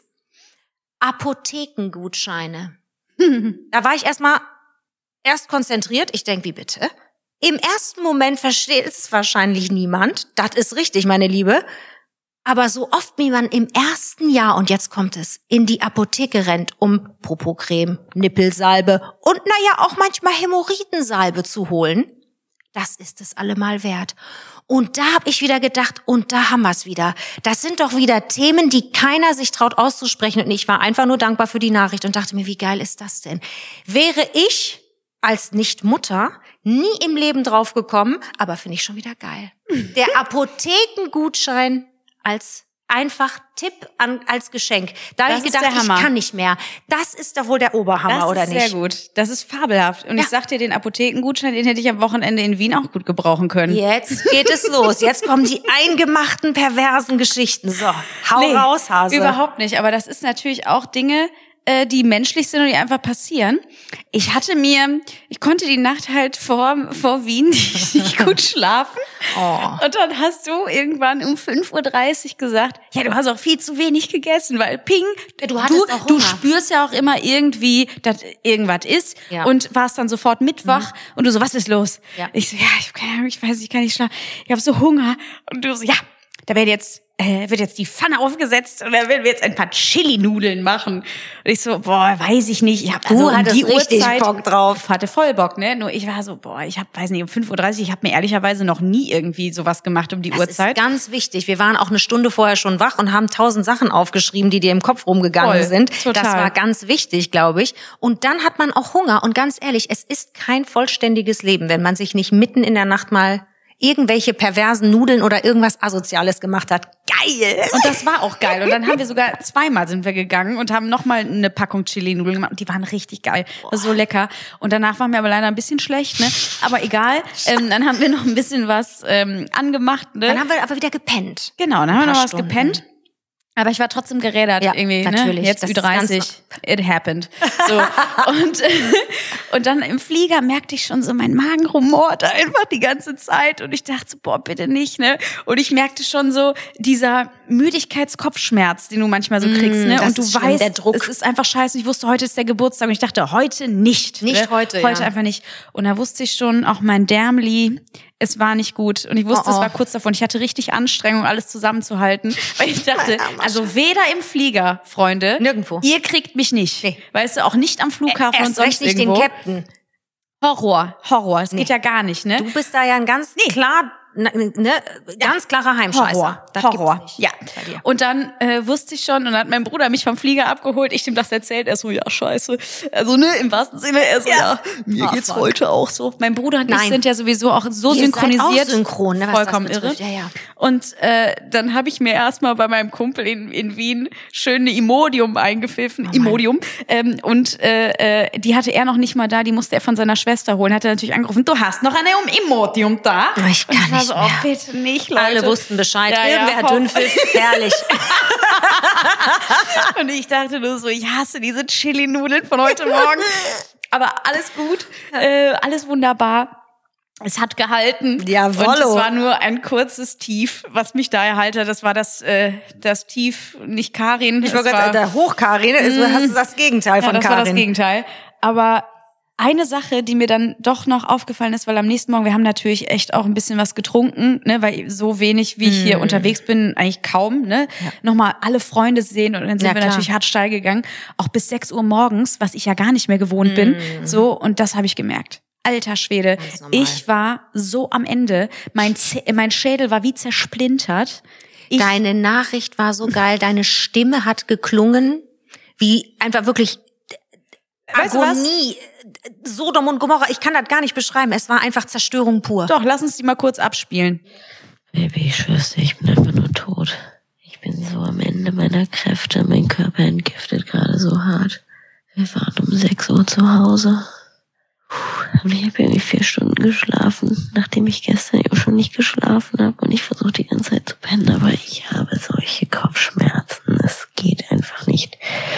Apothekengutscheine. Da war ich erstmal erst konzentriert. Ich denk, wie bitte? Im ersten Moment versteht es wahrscheinlich niemand. Das ist richtig, meine Liebe. Aber so oft wie man im ersten Jahr, und jetzt kommt es, in die Apotheke rennt, um Popocreme, Nippelsalbe und naja auch manchmal Hämorrhoidensalbe zu holen, das ist es allemal wert. Und da habe ich wieder gedacht, und da haben wir es wieder. Das sind doch wieder Themen, die keiner sich traut auszusprechen. Und ich war einfach nur dankbar für die Nachricht und dachte mir, wie geil ist das denn? Wäre ich als Nicht-Mutter nie im Leben drauf gekommen, aber finde ich schon wieder geil. Der Apothekengutschein als einfach Tipp an, als Geschenk. Da habe Das ich ist gedacht, der ich Hammer. kann nicht mehr. Das ist doch wohl der Oberhammer, Das oder ist nicht? sehr gut. Das ist fabelhaft. Und Ja. ich sag dir, den Apothekengutschein, den hätte ich am Wochenende in Wien auch gut gebrauchen können. Jetzt geht es los. Jetzt kommen die eingemachten, perversen Geschichten. So, hau Nee, raus, Hase. Überhaupt nicht. Aber das ist natürlich auch Dinge, äh, die menschlich sind und die einfach passieren. Ich hatte mir, ich konnte die Nacht halt vor, vor Wien nicht, nicht gut schlafen. Oh. Und dann hast du irgendwann um fünf Uhr dreißig gesagt, ja, du hast auch viel zu wenig gegessen, weil ping, du hattest du, auch du Hunger. spürst ja auch immer irgendwie, dass irgendwas ist Ja. und warst dann sofort mitwach und du so, was ist los? Ja. Ich so, ja, ich, hab keine Ahnung, ich weiß, ich kann nicht schlafen, ich habe so Hunger. Und du so, ja, da werden jetzt äh, wird jetzt die Pfanne aufgesetzt und da werden wir jetzt ein paar Chili-Nudeln machen. Und ich so, boah, weiß ich nicht. Ich hab Du also um hattest die richtig Uhrzeit, Bock drauf. Ich hatte voll Bock, ne? Nur ich war so, boah, ich hab, weiß nicht, um fünf Uhr dreißig, ich habe mir ehrlicherweise noch nie irgendwie sowas gemacht um die Das Uhrzeit. ist ganz wichtig. Wir waren auch eine Stunde vorher schon wach und haben tausend Sachen aufgeschrieben, die dir im Kopf rumgegangen Voll, sind. total. Das war ganz wichtig, glaube ich. Und dann hat man auch Hunger. Und ganz ehrlich, es ist kein vollständiges Leben, wenn man sich nicht mitten in der Nacht mal irgendwelche perversen Nudeln oder irgendwas Asoziales gemacht hat. Geil! Und das war auch geil. Und dann haben wir sogar zweimal sind wir gegangen und haben nochmal eine Packung Chili-Nudeln gemacht. Und die waren richtig geil. Das war so lecker. Und danach waren wir aber leider ein bisschen schlecht, ne? Aber egal. Ähm, dann haben wir noch ein bisschen was ähm, angemacht, ne? Dann haben wir aber wieder gepennt. Genau, dann haben wir noch was Stunden. gepennt. Aber ich war trotzdem gerädert Ja, irgendwie, natürlich. ne? Jetzt Das Ü ist ganz dreißig, it happened. So. und, und dann im Flieger merkte ich schon so, mein Magen rumort einfach die ganze Zeit und ich dachte so, boah, bitte nicht, ne? Und ich merkte schon so, dieser Müdigkeitskopfschmerz, den du manchmal so kriegst, ne? das Und du ist schlimm, weißt, der Druck. es ist einfach scheiße. Ich wusste, heute ist der Geburtstag und ich dachte, heute nicht. Nicht ne? heute, Heute ja. einfach nicht. Und da wusste ich schon, auch mein Därmli, es war nicht gut. Und ich wusste, Oh, oh. es war kurz davon. Ich hatte richtig Anstrengung, alles zusammenzuhalten. Weil ich dachte, also weder im Flieger, Freunde, Nirgendwo. ihr kriegt mich nicht. Nee. Weißt du, auch nicht am Flughafen und Erst sonst recht nicht irgendwo. den Captain. Horror, Horror. Es geht ja gar nicht, ne? Du bist da ja ein ganz klar, ne, ne, ganz klarer Heimscheißer. Horror, Das Horror. gibt's nicht Ja. bei dir. Und dann äh, wusste ich schon, und dann hat mein Bruder mich vom Flieger abgeholt, ich dem das erzählt, er so, ja, scheiße. Also, ne, im wahrsten Sinne, er so, ja, ja mir Oh, geht's fuck. heute auch so. Mein Bruder und ich Nein. sind ja sowieso auch so Ihr synchronisiert. seid auch synchron, ne, was vollkommen das irre. betrifft. Ja, ja. Und äh, dann habe ich mir erstmal bei meinem Kumpel in, in Wien schön eine Imodium eingepfiffen, Oh Imodium. Ähm, und äh, äh, die hatte er noch nicht mal da, die musste er von seiner Schwester holen. Hat er natürlich angerufen, du hast noch eine Imodium da? Ich kann und ich war nicht so, mehr. oh, bitte nicht, Leute. Alle wussten Bescheid. Ja, ja, Irgendwer hat voll. Dünnpfiff. Herrlich. Und ich dachte nur so, ich hasse diese Chili-Nudeln von heute Morgen. Aber alles gut, äh, alles wunderbar. Es hat gehalten. Jawollo. Und es war nur ein kurzes Tief, was mich da erhalten hat. Das war das, äh, das Tief, nicht Karin. Ich das wollte gerade, der Hoch-Karin, ist, hast du das Gegenteil ja, von das Karin. war das Gegenteil. Aber eine Sache, die mir dann doch noch aufgefallen ist, weil am nächsten Morgen, wir haben natürlich echt auch ein bisschen was getrunken, ne, weil so wenig, wie ich hier unterwegs bin, eigentlich kaum, ne, Ja. nochmal alle Freunde sehen und dann sind Ja, wir klar. natürlich hart steil gegangen, auch bis sechs Uhr morgens, was ich ja gar nicht mehr gewohnt bin, so, und das habe ich gemerkt. Alter Schwede, Ganz normal. ich war so am Ende, mein, Z- mein Schädel war wie zersplintert. Ich, Deine Nachricht war so geil, deine Stimme hat geklungen, wie einfach wirklich Weißt du was? Agonie, Sodom und Gomorra, ich kann das gar nicht beschreiben, es war einfach Zerstörung pur. doch, lass uns die mal kurz abspielen. Baby, ich schwör's dir, ich bin einfach nur tot. Ich bin so am Ende meiner Kräfte. Mein Körper entgiftet gerade so hart. Wir waren um sechs Uhr zu Hause. Puh, und ich habe irgendwie vier Stunden geschlafen, nachdem ich gestern eben schon nicht geschlafen habe. Und ich versuche die ganze Zeit zu pennen, aber ich habe solche Kopfschmerzen. Es geht einfach nicht.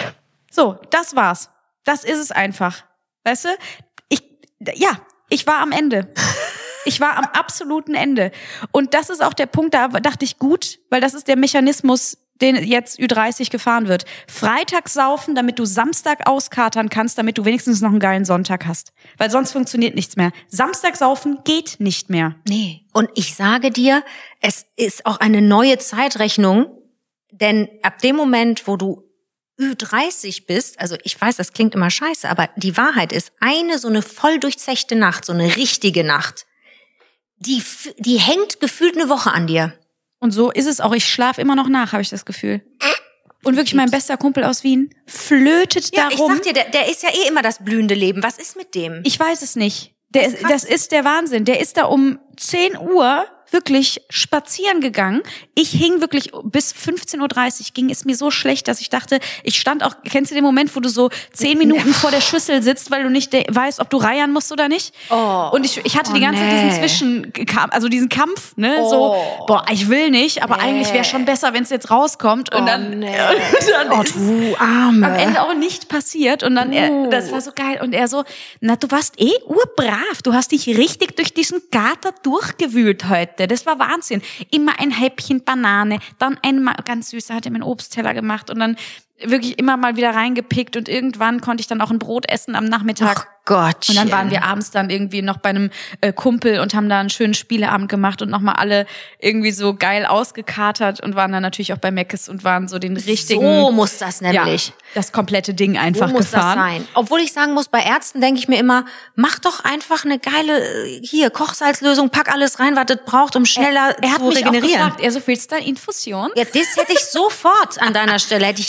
So, das war's. Das ist es einfach. Weißt du? Ich, ja, ich war am Ende. Ich war am absoluten Ende. Und das ist auch der Punkt, da dachte ich gut, weil das ist der Mechanismus, den jetzt Ü dreißig gefahren wird. Freitag saufen, damit du Samstag auskatern kannst, damit du wenigstens noch einen geilen Sonntag hast. Weil sonst funktioniert nichts mehr. Samstag saufen geht nicht mehr. Nee. Und ich sage dir, es ist auch eine neue Zeitrechnung, denn ab dem Moment, wo du Ü dreißig bist, also ich weiß, das klingt immer scheiße, aber die Wahrheit ist, eine so eine voll durchzechte Nacht, so eine richtige Nacht, die, f- die hängt gefühlt eine Woche an dir. Und so ist es auch. Ich schlafe immer noch nach, habe ich das Gefühl. Und wirklich mein bester Kumpel aus Wien flötet Ja, ich darum. sag dir, der, der ist ja eh immer das blühende Leben. Was ist mit dem? Ich weiß es nicht. Der, Das ist krass. das ist der Wahnsinn. Der ist da um zehn Uhr wirklich spazieren gegangen. Ich hing wirklich bis fünfzehn Uhr dreißig, ging es mir so schlecht, dass ich dachte, ich stand auch, kennst du den Moment, wo du so zehn Minuten vor der Schüssel sitzt, weil du nicht de- weißt, ob du reiern musst oder nicht? Oh. Und ich, ich hatte Oh, die ganze Zeit nee. diesen Zwischenkampf, also diesen Kampf, ne, Oh. so, boah, ich will nicht, aber Nee. eigentlich wäre schon besser, wenn es jetzt rauskommt. Und Oh, dann, nee. und dann Oh, ist es du Arme. am Ende auch nicht passiert und dann, er, das war so geil und er so, na, du warst eh urbrav, du hast dich richtig durch diesen Kater durchgewühlt heute, das war Wahnsinn. Immer ein Häppchen Banane, dann einmal, ganz süß, er hat ihm einen Obstteller gemacht und dann wirklich immer mal wieder reingepickt und irgendwann konnte ich dann auch ein Brot essen am Nachmittag. Ach Gott. Und dann waren wir abends dann irgendwie noch bei einem äh, Kumpel und haben da einen schönen Spieleabend gemacht und nochmal alle irgendwie so geil ausgekatert und waren dann natürlich auch bei Meckes und waren so den richtigen... So muss das ja, nämlich. das komplette Ding einfach So muss gefahren. das sein. Obwohl ich sagen muss, bei Ärzten denke ich mir immer, mach doch einfach eine geile, äh, hier, Kochsalzlösung, pack alles rein, was das braucht, um schneller Er hat zu mich auch regenerieren. gefragt, er so, willst du eine Infusion? Ja, das hätte ich sofort an deiner Stelle, hätte ich ja gesagt.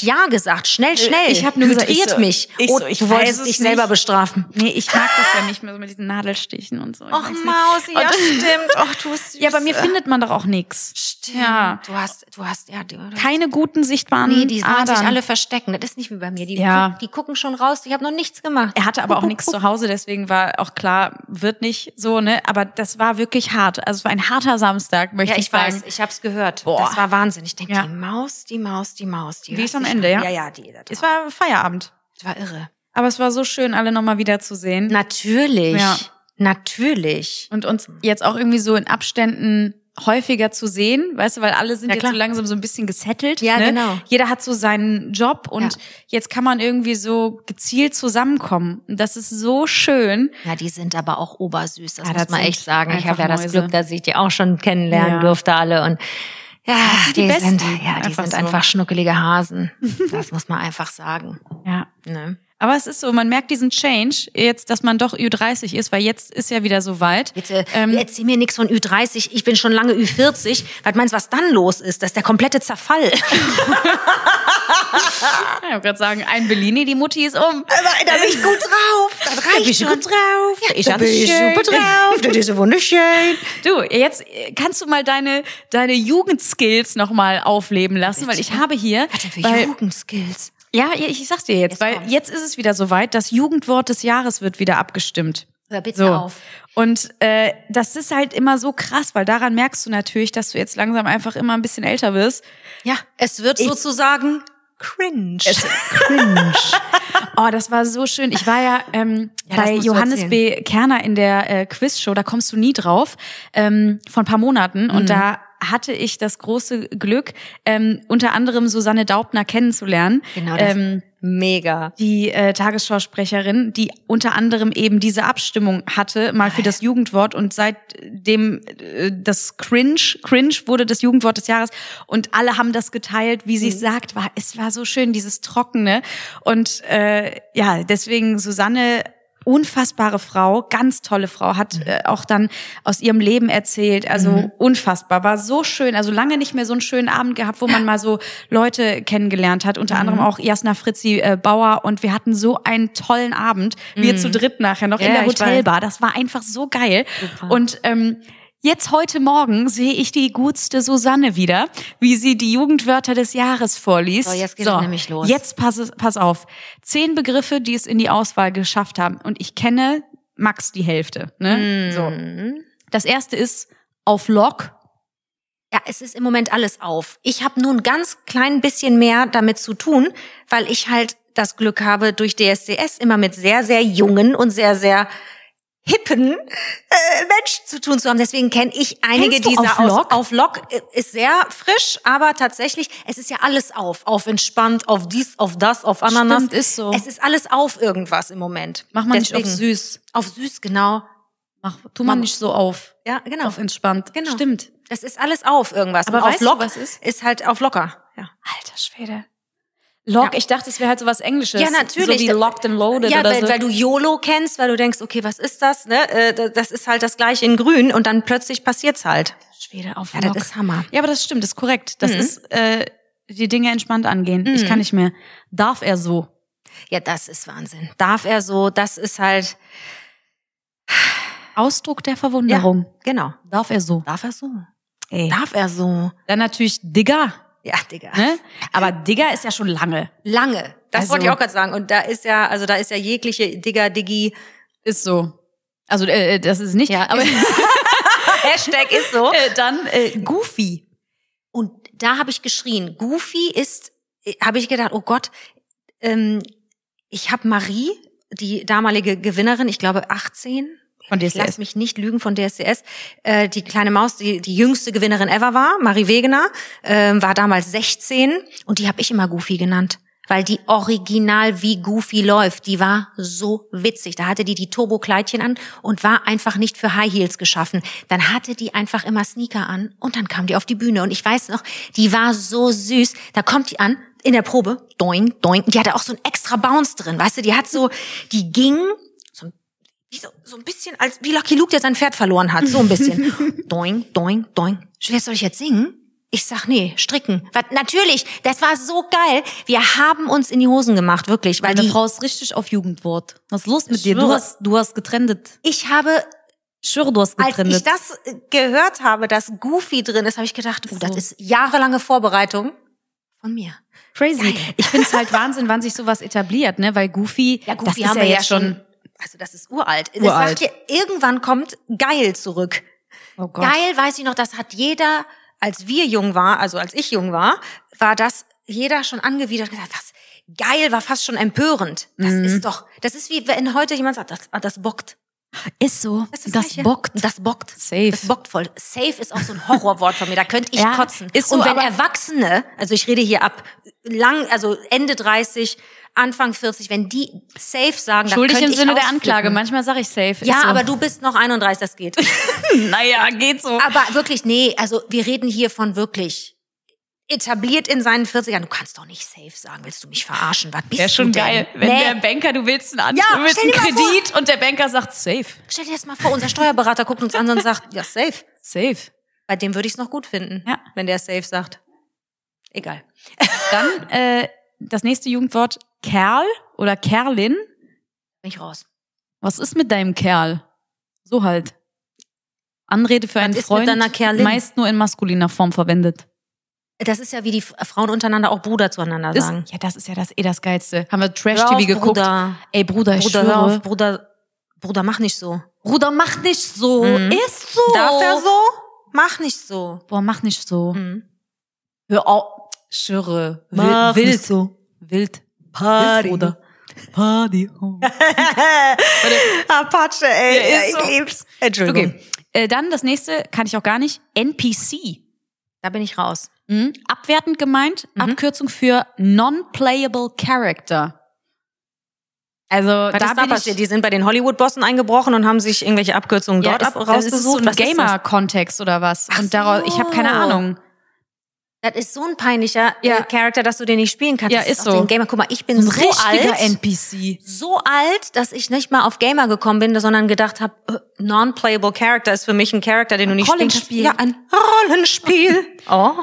gesagt. Schnell, schnell. Ich hab nur gesagt, Hydriert ich so- mich. ich oh, so, ich du weiß wolltest es dich nicht. selber bestrafen. Nee, ich mag das ja nicht mehr so mit diesen Nadelstichen und so. Ich Och, mag's nicht. Mausi, ja, Und- stimmt. Och, du bist süß. Ja, bei mir findet man doch auch nichts. Stimmt. Ja. Du hast, du hast, ja, du, du Keine guten sichtbaren Nee, die wollen sich Adern. alle verstecken. Das ist nicht wie bei mir. Die, Ja. guck, die gucken schon raus. Ich habe noch nichts gemacht. Er hatte aber auch nichts zu Hause, deswegen war auch klar, wird nicht so, ne? Aber das war wirklich hart. Also es war ein harter Samstag, möchte Ja, ich ich sagen. weiß. Ich habe es gehört. Boah. Das war Wahnsinn. Ich denke, Ja. die Maus, die Maus, die Maus. Die Die hört ist am sich Ende, an. ja? Ja, ja, die. Das Es war, war Feierabend. das war irre. Aber es war so schön, alle nochmal wieder zu sehen. Natürlich. Ja. Natürlich. Und uns jetzt auch irgendwie so in Abständen häufiger zu sehen, weißt du, weil alle sind Ja, jetzt klar. so langsam so ein bisschen gesettelt. Ja, ne? genau. Jeder hat so seinen Job und Ja. jetzt kann man irgendwie so gezielt zusammenkommen. Und das ist so schön. Ja, die sind aber auch obersüß, das Ja, muss das man sind echt sagen. Ich einfach habe ja das Mäuse. Glück, dass ich die auch schon kennenlernen Ja. durfte alle und ja, sind die die, Besten. sind, ja, die Einfach sind so. einfach schnuckelige Hasen. Das muss man einfach sagen. Ja. Ne? Aber es ist so, man merkt diesen Change jetzt, dass man doch Ü dreißig ist, weil jetzt ist ja wieder so weit. Jetzt äh, Ähm, erzähl mir nichts von Ü dreißig, ich bin schon lange Ü vierzig. Was meinst du, was dann los ist? Das ist der komplette Zerfall. Ich wollte gerade sagen, ein Bellini, die Mutti ist um. Aber da bin ich gut drauf. Das reicht bist du schon. gut drauf. Ja, Ist da alles bin ich schön. super drauf. Das ist so wunderschön. Du, jetzt kannst du mal deine, deine Jugendskills nochmal aufleben lassen, weil ich habe hier, Was denn für weil, Jugendskills? ja, ich, ich sag's dir jetzt, Jetzt weil kommt's. jetzt ist es wieder soweit, das Jugendwort des Jahres wird wieder abgestimmt. Hör bitte So. auf. Und äh, das ist halt immer so krass, weil daran merkst du natürlich, dass du jetzt langsam einfach immer ein bisschen älter wirst. Ja, es wird sozusagen cringe. Cringe. Oh, das war so schön. Ich war ja, ähm, Ja, das bei musst du Johannes B. Kerner in der äh, Quizshow, da kommst du nie drauf, ähm, vor ein paar Monaten. Und da hatte ich das große Glück, ähm, unter anderem Susanne Daubner kennenzulernen. Genau das. Ähm, Mega. die äh, Tagesschausprecherin, die unter anderem eben diese Abstimmung hatte, mal für das Jugendwort und seitdem äh, das Cringe, Cringe wurde das Jugendwort des Jahres und alle haben das geteilt, wie sie es sagt, war es war so schön, dieses Trockene und äh, ja, deswegen Susanne, unfassbare Frau, ganz tolle Frau, hat äh, auch dann aus ihrem Leben erzählt, also Mhm. unfassbar, war so schön, also lange nicht mehr so einen schönen Abend gehabt, wo man mal so Leute kennengelernt hat, unter anderem auch Jasna Fritzi äh, Bauer und wir hatten so einen tollen Abend, wir zu dritt nachher noch in Ja, der ich weiß. Hotelbar, das war einfach so geil Super. und ähm, jetzt heute Morgen sehe ich die gutste Susanne wieder, wie sie die Jugendwörter des Jahres vorliest. So, jetzt geht es nämlich los. Jetzt pass, pass auf. Zehn Begriffe, die es in die Auswahl geschafft haben. Und ich kenne max die Hälfte. Ne? So. Mhm. Das erste ist auf Lock. Ja, es ist im Moment alles auf. Ich habe nur ein ganz klein bisschen mehr damit zu tun, weil ich halt das Glück habe, durch D S D S immer mit sehr, sehr jungen und sehr, sehr hippen äh, Menschen zu tun zu haben. Deswegen kenne ich einige Kennst du dieser Auf aus. Lock? Auf Lock ist sehr frisch, aber tatsächlich, es ist ja alles auf. Auf entspannt, auf dies, auf das, auf Ananas. Stimmt, ist so. Es ist alles auf irgendwas im Moment. Mach mal nicht auf Deswegen- süß. Auf süß, genau. Mach, tu mal Mach- nicht so auf. Ja, genau. Auf entspannt. Genau. Stimmt. Es ist alles auf irgendwas. Aber Und auf weißt du, Lock was ist? ist halt auf locker. Ja. Alter Schwede. Lock, Ja. ich dachte, es wäre halt so was Englisches. Ja, natürlich. So wie Locked and Loaded Ja, oder weil, so. weil du YOLO kennst, weil du denkst, okay, was ist das? Ne? Äh, Das ist halt das gleiche in grün und dann plötzlich passiert's halt. Schwede auf Ja, Lock. das ist Hammer. Ja, aber das stimmt, das ist korrekt. Das Mhm. ist äh, die Dinge entspannt angehen. Ich Mhm. kann nicht mehr. Darf er so? Ja, das ist Wahnsinn. Darf er so, das ist halt, Ausdruck der Verwunderung. genau. Darf er so? Darf er so? Ey. Darf er so? Dann natürlich Digger. Ja, Digga. Ne? Aber Digger ist ja schon lange. Lange. Das Also- wollte ich auch gerade sagen. Und da ist ja, also da ist ja jegliche Digga, Diggi. Ist so. Also äh, das ist nicht. Ja. Aber Hashtag ist so. äh, dann äh, Goofy. Und da habe ich geschrien. Goofy ist, habe ich gedacht, oh Gott, ähm, ich habe Marie, die damalige Gewinnerin, ich glaube achtzehn, Von D S ich D S. lass mich nicht lügen, von D S D S, äh, die kleine Maus, die die jüngste Gewinnerin ever war, Marie Wegener, ähm, war damals sechzehn und die habe ich immer Goofy genannt. Weil die original wie Goofy läuft, die war so witzig. Da hatte die die Turbo-Kleidchen an und war einfach nicht für High Heels geschaffen. Dann hatte die einfach immer Sneaker an und dann kam die auf die Bühne. Und ich weiß noch, die war so süß. Da kommt die an, in der Probe, doing, doing. Die hatte auch so ein extra Bounce drin, weißt du, die hat so, die ging so, wie so, so ein bisschen, als wie Lucky Luke, der sein Pferd verloren hat, so ein bisschen. Doing, doing, doing. Schwer, soll ich jetzt singen? Ich sag, nee, stricken. Was, natürlich, das war so geil. Wir haben uns in die Hosen gemacht, wirklich. Weil Meine die, Frau ist richtig auf Jugendwort. Was ist los mit Ich dir? Du schwöre. hast, du hast getrennt. ich habe, Ich schwöre, du hast als getrennt. ich das gehört habe, dass Goofy drin ist, habe ich gedacht, oh, das ist jahrelange Vorbereitung von mir. Crazy. Geil. Ich finde es halt Wahnsinn, wann sich sowas etabliert, ne? Weil Goofy, Ja, das Goofy ist haben ja wir ja jetzt schon, also das ist uralt. Das Uralt. sagt ihr, irgendwann kommt geil zurück. Oh Gott. Geil, weiß ich noch, das hat jeder, als wir jung war, also als ich jung war, war das jeder schon angewidert und gesagt, was geil war fast schon empörend. Das Mhm. ist doch, das ist wie wenn heute jemand sagt, das, ah, das bockt. Ist so. Das, Das, ist Gleiche. bockt. Das bockt. Safe. Das bockt voll. Safe ist auch so ein Horrorwort von mir. Da könnte ich Ja, kotzen. ist so, und wenn aber- Erwachsene, also ich rede hier ab lang, also Ende dreißig, Anfang vierzig, wenn die safe sagen, da Schuldig könnte im ich Sinne der ausflippen. Anklage. Manchmal sage ich safe. Ja, ist so. aber du bist noch einunddreißig, das geht. Naja, geht so. Aber wirklich, nee, also wir reden hier von wirklich etabliert in seinen vierzigern. Du kannst doch nicht safe sagen. Willst du mich verarschen? Was bist Wäre du schon denn? geil, wenn Nee. der Banker, du willst einen, An Ja, du willst stell einen dir mal Kredit und der Banker sagt safe. Stell dir das mal vor, unser Steuerberater guckt uns an und sagt, ja, safe. Safe. Bei dem würde ich es noch gut finden, Ja. wenn der safe sagt. Egal. Dann äh, das nächste Jugendwort Kerl oder Kerlin. Bin ich raus. Was ist mit deinem Kerl? So halt. Anrede für Was einen ist mit Freund, deiner Kerlin? meist nur in maskuliner Form verwendet. Das ist ja wie die F- Frauen untereinander auch Bruder zueinander Das, sagen. ja, das ist ja das eh das Geilste. Haben wir Hör Trash-T V auf, geguckt? Bruder. Ey, Bruder, ich Bruder, hör schwöre. auf, Bruder, Bruder, mach nicht so. Bruder, mach nicht so. Mhm. Ist so. Darf er so? Mach nicht so. Boah, mach nicht so. Mhm. Hör auf. Schwöre. Wi- Mach Wild. nicht so. Wild. Party. Wild, Bruder. Party. Oh. Apache, ey. Ja, ist ich so. lieb's. Entschuldigung. Okay. Äh, dann das nächste, kann ich auch gar nicht. N P C. Da bin ich raus. Mhm. Abwertend gemeint, Mhm. Abkürzung für Non-Playable Character. Also Was da ist da bin passiert? ich, Die sind bei den Hollywood-Bossen eingebrochen und haben sich irgendwelche Abkürzungen ja, dort ist, ab, das ist so rausgesucht. ein Was ist das? Gamer-Kontext oder was. Ach Und daraus, ich habe keine so. Ahnung. Das ist so ein peinlicher Ja. äh, Charakter, dass du den nicht spielen kannst. Ja, das ist auch so. Den Gamer. Guck mal, ich bin Ein so richtiger alt, N P C. so alt, dass ich nicht mal auf Gamer gekommen bin, sondern gedacht habe, äh, non-playable Character ist für mich ein Charakter, den du nicht spielen kannst. Rollenspiel. Ja, ein Rollenspiel. Oh.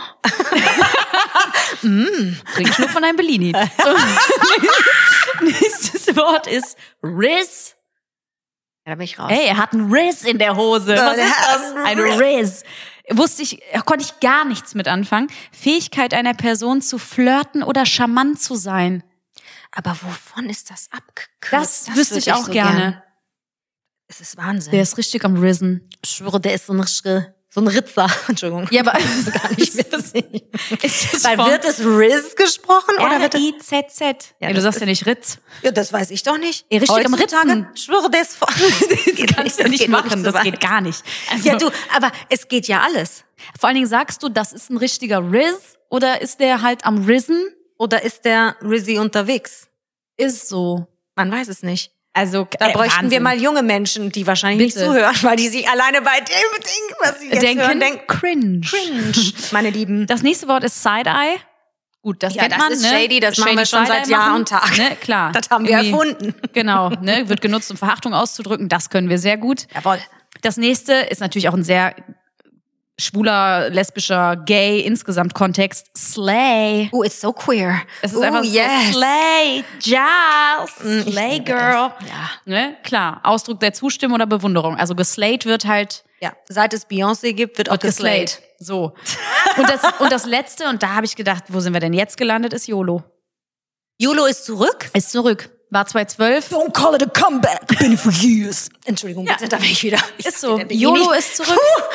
Trink Schluck von einem Bellini. So. Nächstes Wort ist Riz. Ja, da bin ich raus. Ey, er hat einen Riz in der Hose. Ja, Was der ist hat das? einen Ein Riz. Wusste ich, konnte ich gar nichts mit anfangen. Fähigkeit einer Person zu flirten oder charmant zu sein. Aber wovon ist das abgekürzt? Das, wüsste würd ich auch so gerne. gern. Es ist Wahnsinn. Der ist richtig am Risen. ich schwöre, der ist so ein, richtige- so ein Ritzer. Entschuldigung. Ja, aber gar nicht witzig. ist das Weil von wird es Riz gesprochen oder wird es... R I Z Z? Ja, Ja, du das sagst ist- ja nicht Ritz. Ja, das weiß ich doch nicht. Ja, richtig am Heutzutage, Ritzen. Ich schwöre, der ist vor... Das Kannst du nicht machen, das geht gar nicht. Also, Ja, du, aber es geht ja alles. vor allen Dingen sagst du, das ist ein richtiger Riz oder ist der halt am Risen? Oder ist der Rizzy unterwegs? Ist so. Man weiß es nicht. Also Da äh, bräuchten Wahnsinn. wir mal junge Menschen, die wahrscheinlich Bitte. nicht zuhören, weil die sich alleine bei dem Ding, was sie jetzt denken, hören, denken, cringe. cringe, meine Lieben. Das nächste Wort ist Side-Eye. Gut, das Ja, kennt das man, ist ne? shady, das machen wir schon seit Side-Eye Jahr machen. und Tag. Ne, klar. Das haben wir Irgendwie- erfunden. Genau, ne? Wird genutzt, um Verachtung auszudrücken. Das können wir sehr gut. Jawohl. Das nächste ist natürlich auch ein sehr schwuler, lesbischer, gay insgesamt Kontext. Slay. Oh, it's so queer. Es ist oh, einfach yes. so Slay, Giles, Mm, ich Slay liebe Girl. das. Ja. Ne? Klar, Ausdruck der Zustimmung oder Bewunderung. Also geslayed wird halt Ja, seit es Beyoncé gibt, wird auch wird geslayed. geslayed. So. Und das, und das letzte, und da habe ich gedacht, wo sind wir denn jetzt gelandet, ist YOLO. YOLO ist zurück. Ist zurück. War zwanzig zwölf. Don't call it a comeback. Been for years. Entschuldigung, bitte, da bin ich wieder. Ich Ist so. der Bikini. YOLO ist zurück.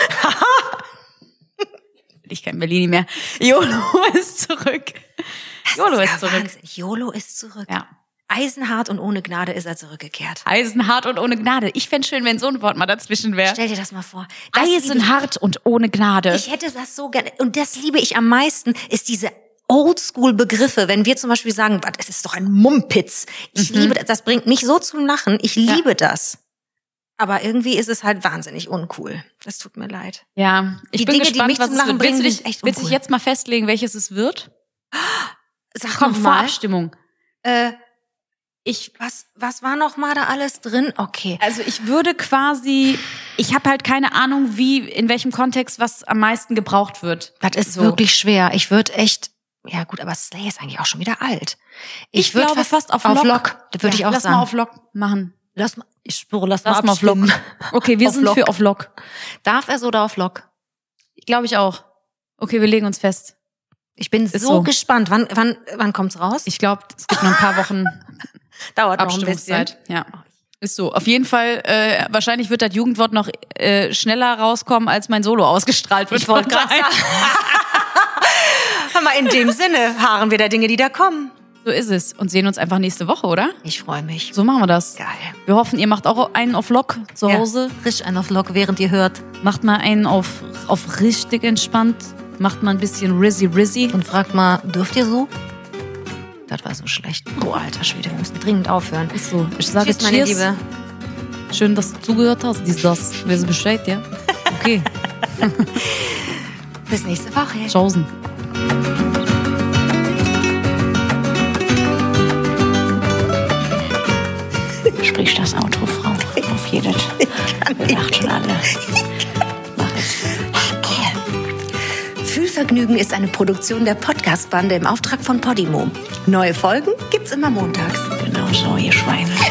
Ich kein Berlini mehr. YOLO ist zurück. YOLO Das ist ja zurück. Wahnsinn. YOLO ist zurück. Ja. Eisenhart und ohne Gnade ist er zurückgekehrt. Eisenhart und ohne Gnade. Ich fände schön, wenn so ein Wort mal dazwischen wäre. Stell dir das mal vor. Das liebe Eisenhart und ohne Gnade. Ich hätte das so gerne. Und das liebe ich am meisten, ist diese Oldschool-Begriffe. Wenn wir zum Beispiel sagen, "Was, es ist doch ein Mumpitz. Ich Mhm. liebe das. Das bringt mich so zum Lachen. Ich liebe das. Aber irgendwie ist es halt wahnsinnig uncool. Das tut mir leid. Ja, ich Die bin Dinge, die gespannt, mich was zum es Lachen wird. Willst du bringen, dich, sind echt willst du dich uncool. jetzt mal festlegen, welches es wird? Sag Komm, noch mal. Vorabstimmung. Äh, Ich, Was, was war noch mal da alles drin? Okay. also ich würde quasi, ich habe halt keine Ahnung, wie, in welchem Kontext was am meisten gebraucht wird. Das ist So. wirklich schwer. Ich würde echt, ja gut, aber Slay ist eigentlich auch schon wieder alt. Ich, würd glaube fast auf auf Lock. Lock. Das würde Ja, ich auch lass sagen. mal auf Lock machen. Lass mal, ich spüre, lass, Lass mal mal auf Lock. abstimmen. Okay, wir Auf sind Lock. für auf Lock. Darf er so oder auf Lock? Glaube ich auch. Okay, wir legen uns fest. Ich bin so, so. gespannt. Wann, wann, wann kommt's raus? Ich glaube, es gibt noch ein paar Wochen Dauert noch ein bisschen. Abstimmungszeit. Ja. Ist so. Auf jeden Fall, äh, wahrscheinlich wird das Jugendwort noch äh, schneller rauskommen, als mein Solo ausgestrahlt wird. Ich wollte Von gerade daher- sagen. Hör mal, in dem Sinne harren wir der Dinge, die da kommen. So ist es. Und sehen uns einfach nächste Woche, oder? Ich freue mich. So machen wir das. Geil. Wir hoffen, ihr macht auch einen auf Lock zu Hause. Ja, frisch einen auf Lock, während ihr hört. Macht mal einen auf, auf richtig entspannt. Macht mal ein bisschen Rizzy Rizzy. Und fragt mal, dürft ihr so? Das war so schlecht. Oh, alter Schwede, wir müssen dringend aufhören. Ist so. Ich sage Tschüss, meine Cheers. Liebe. Schön, dass du zugehört hast. Dies, das. Weißt du Bescheid, ja? Okay. Bis nächste Woche. Tschaußen. Sprich das Outro, Frau. Auf jeden. Wir lachen schon alle. Mach es. Fühlvergnügen ist eine Produktion der Podcast-Bande im Auftrag von Podimo. Neue Folgen gibt's immer montags. Genau so, ihr Schweine.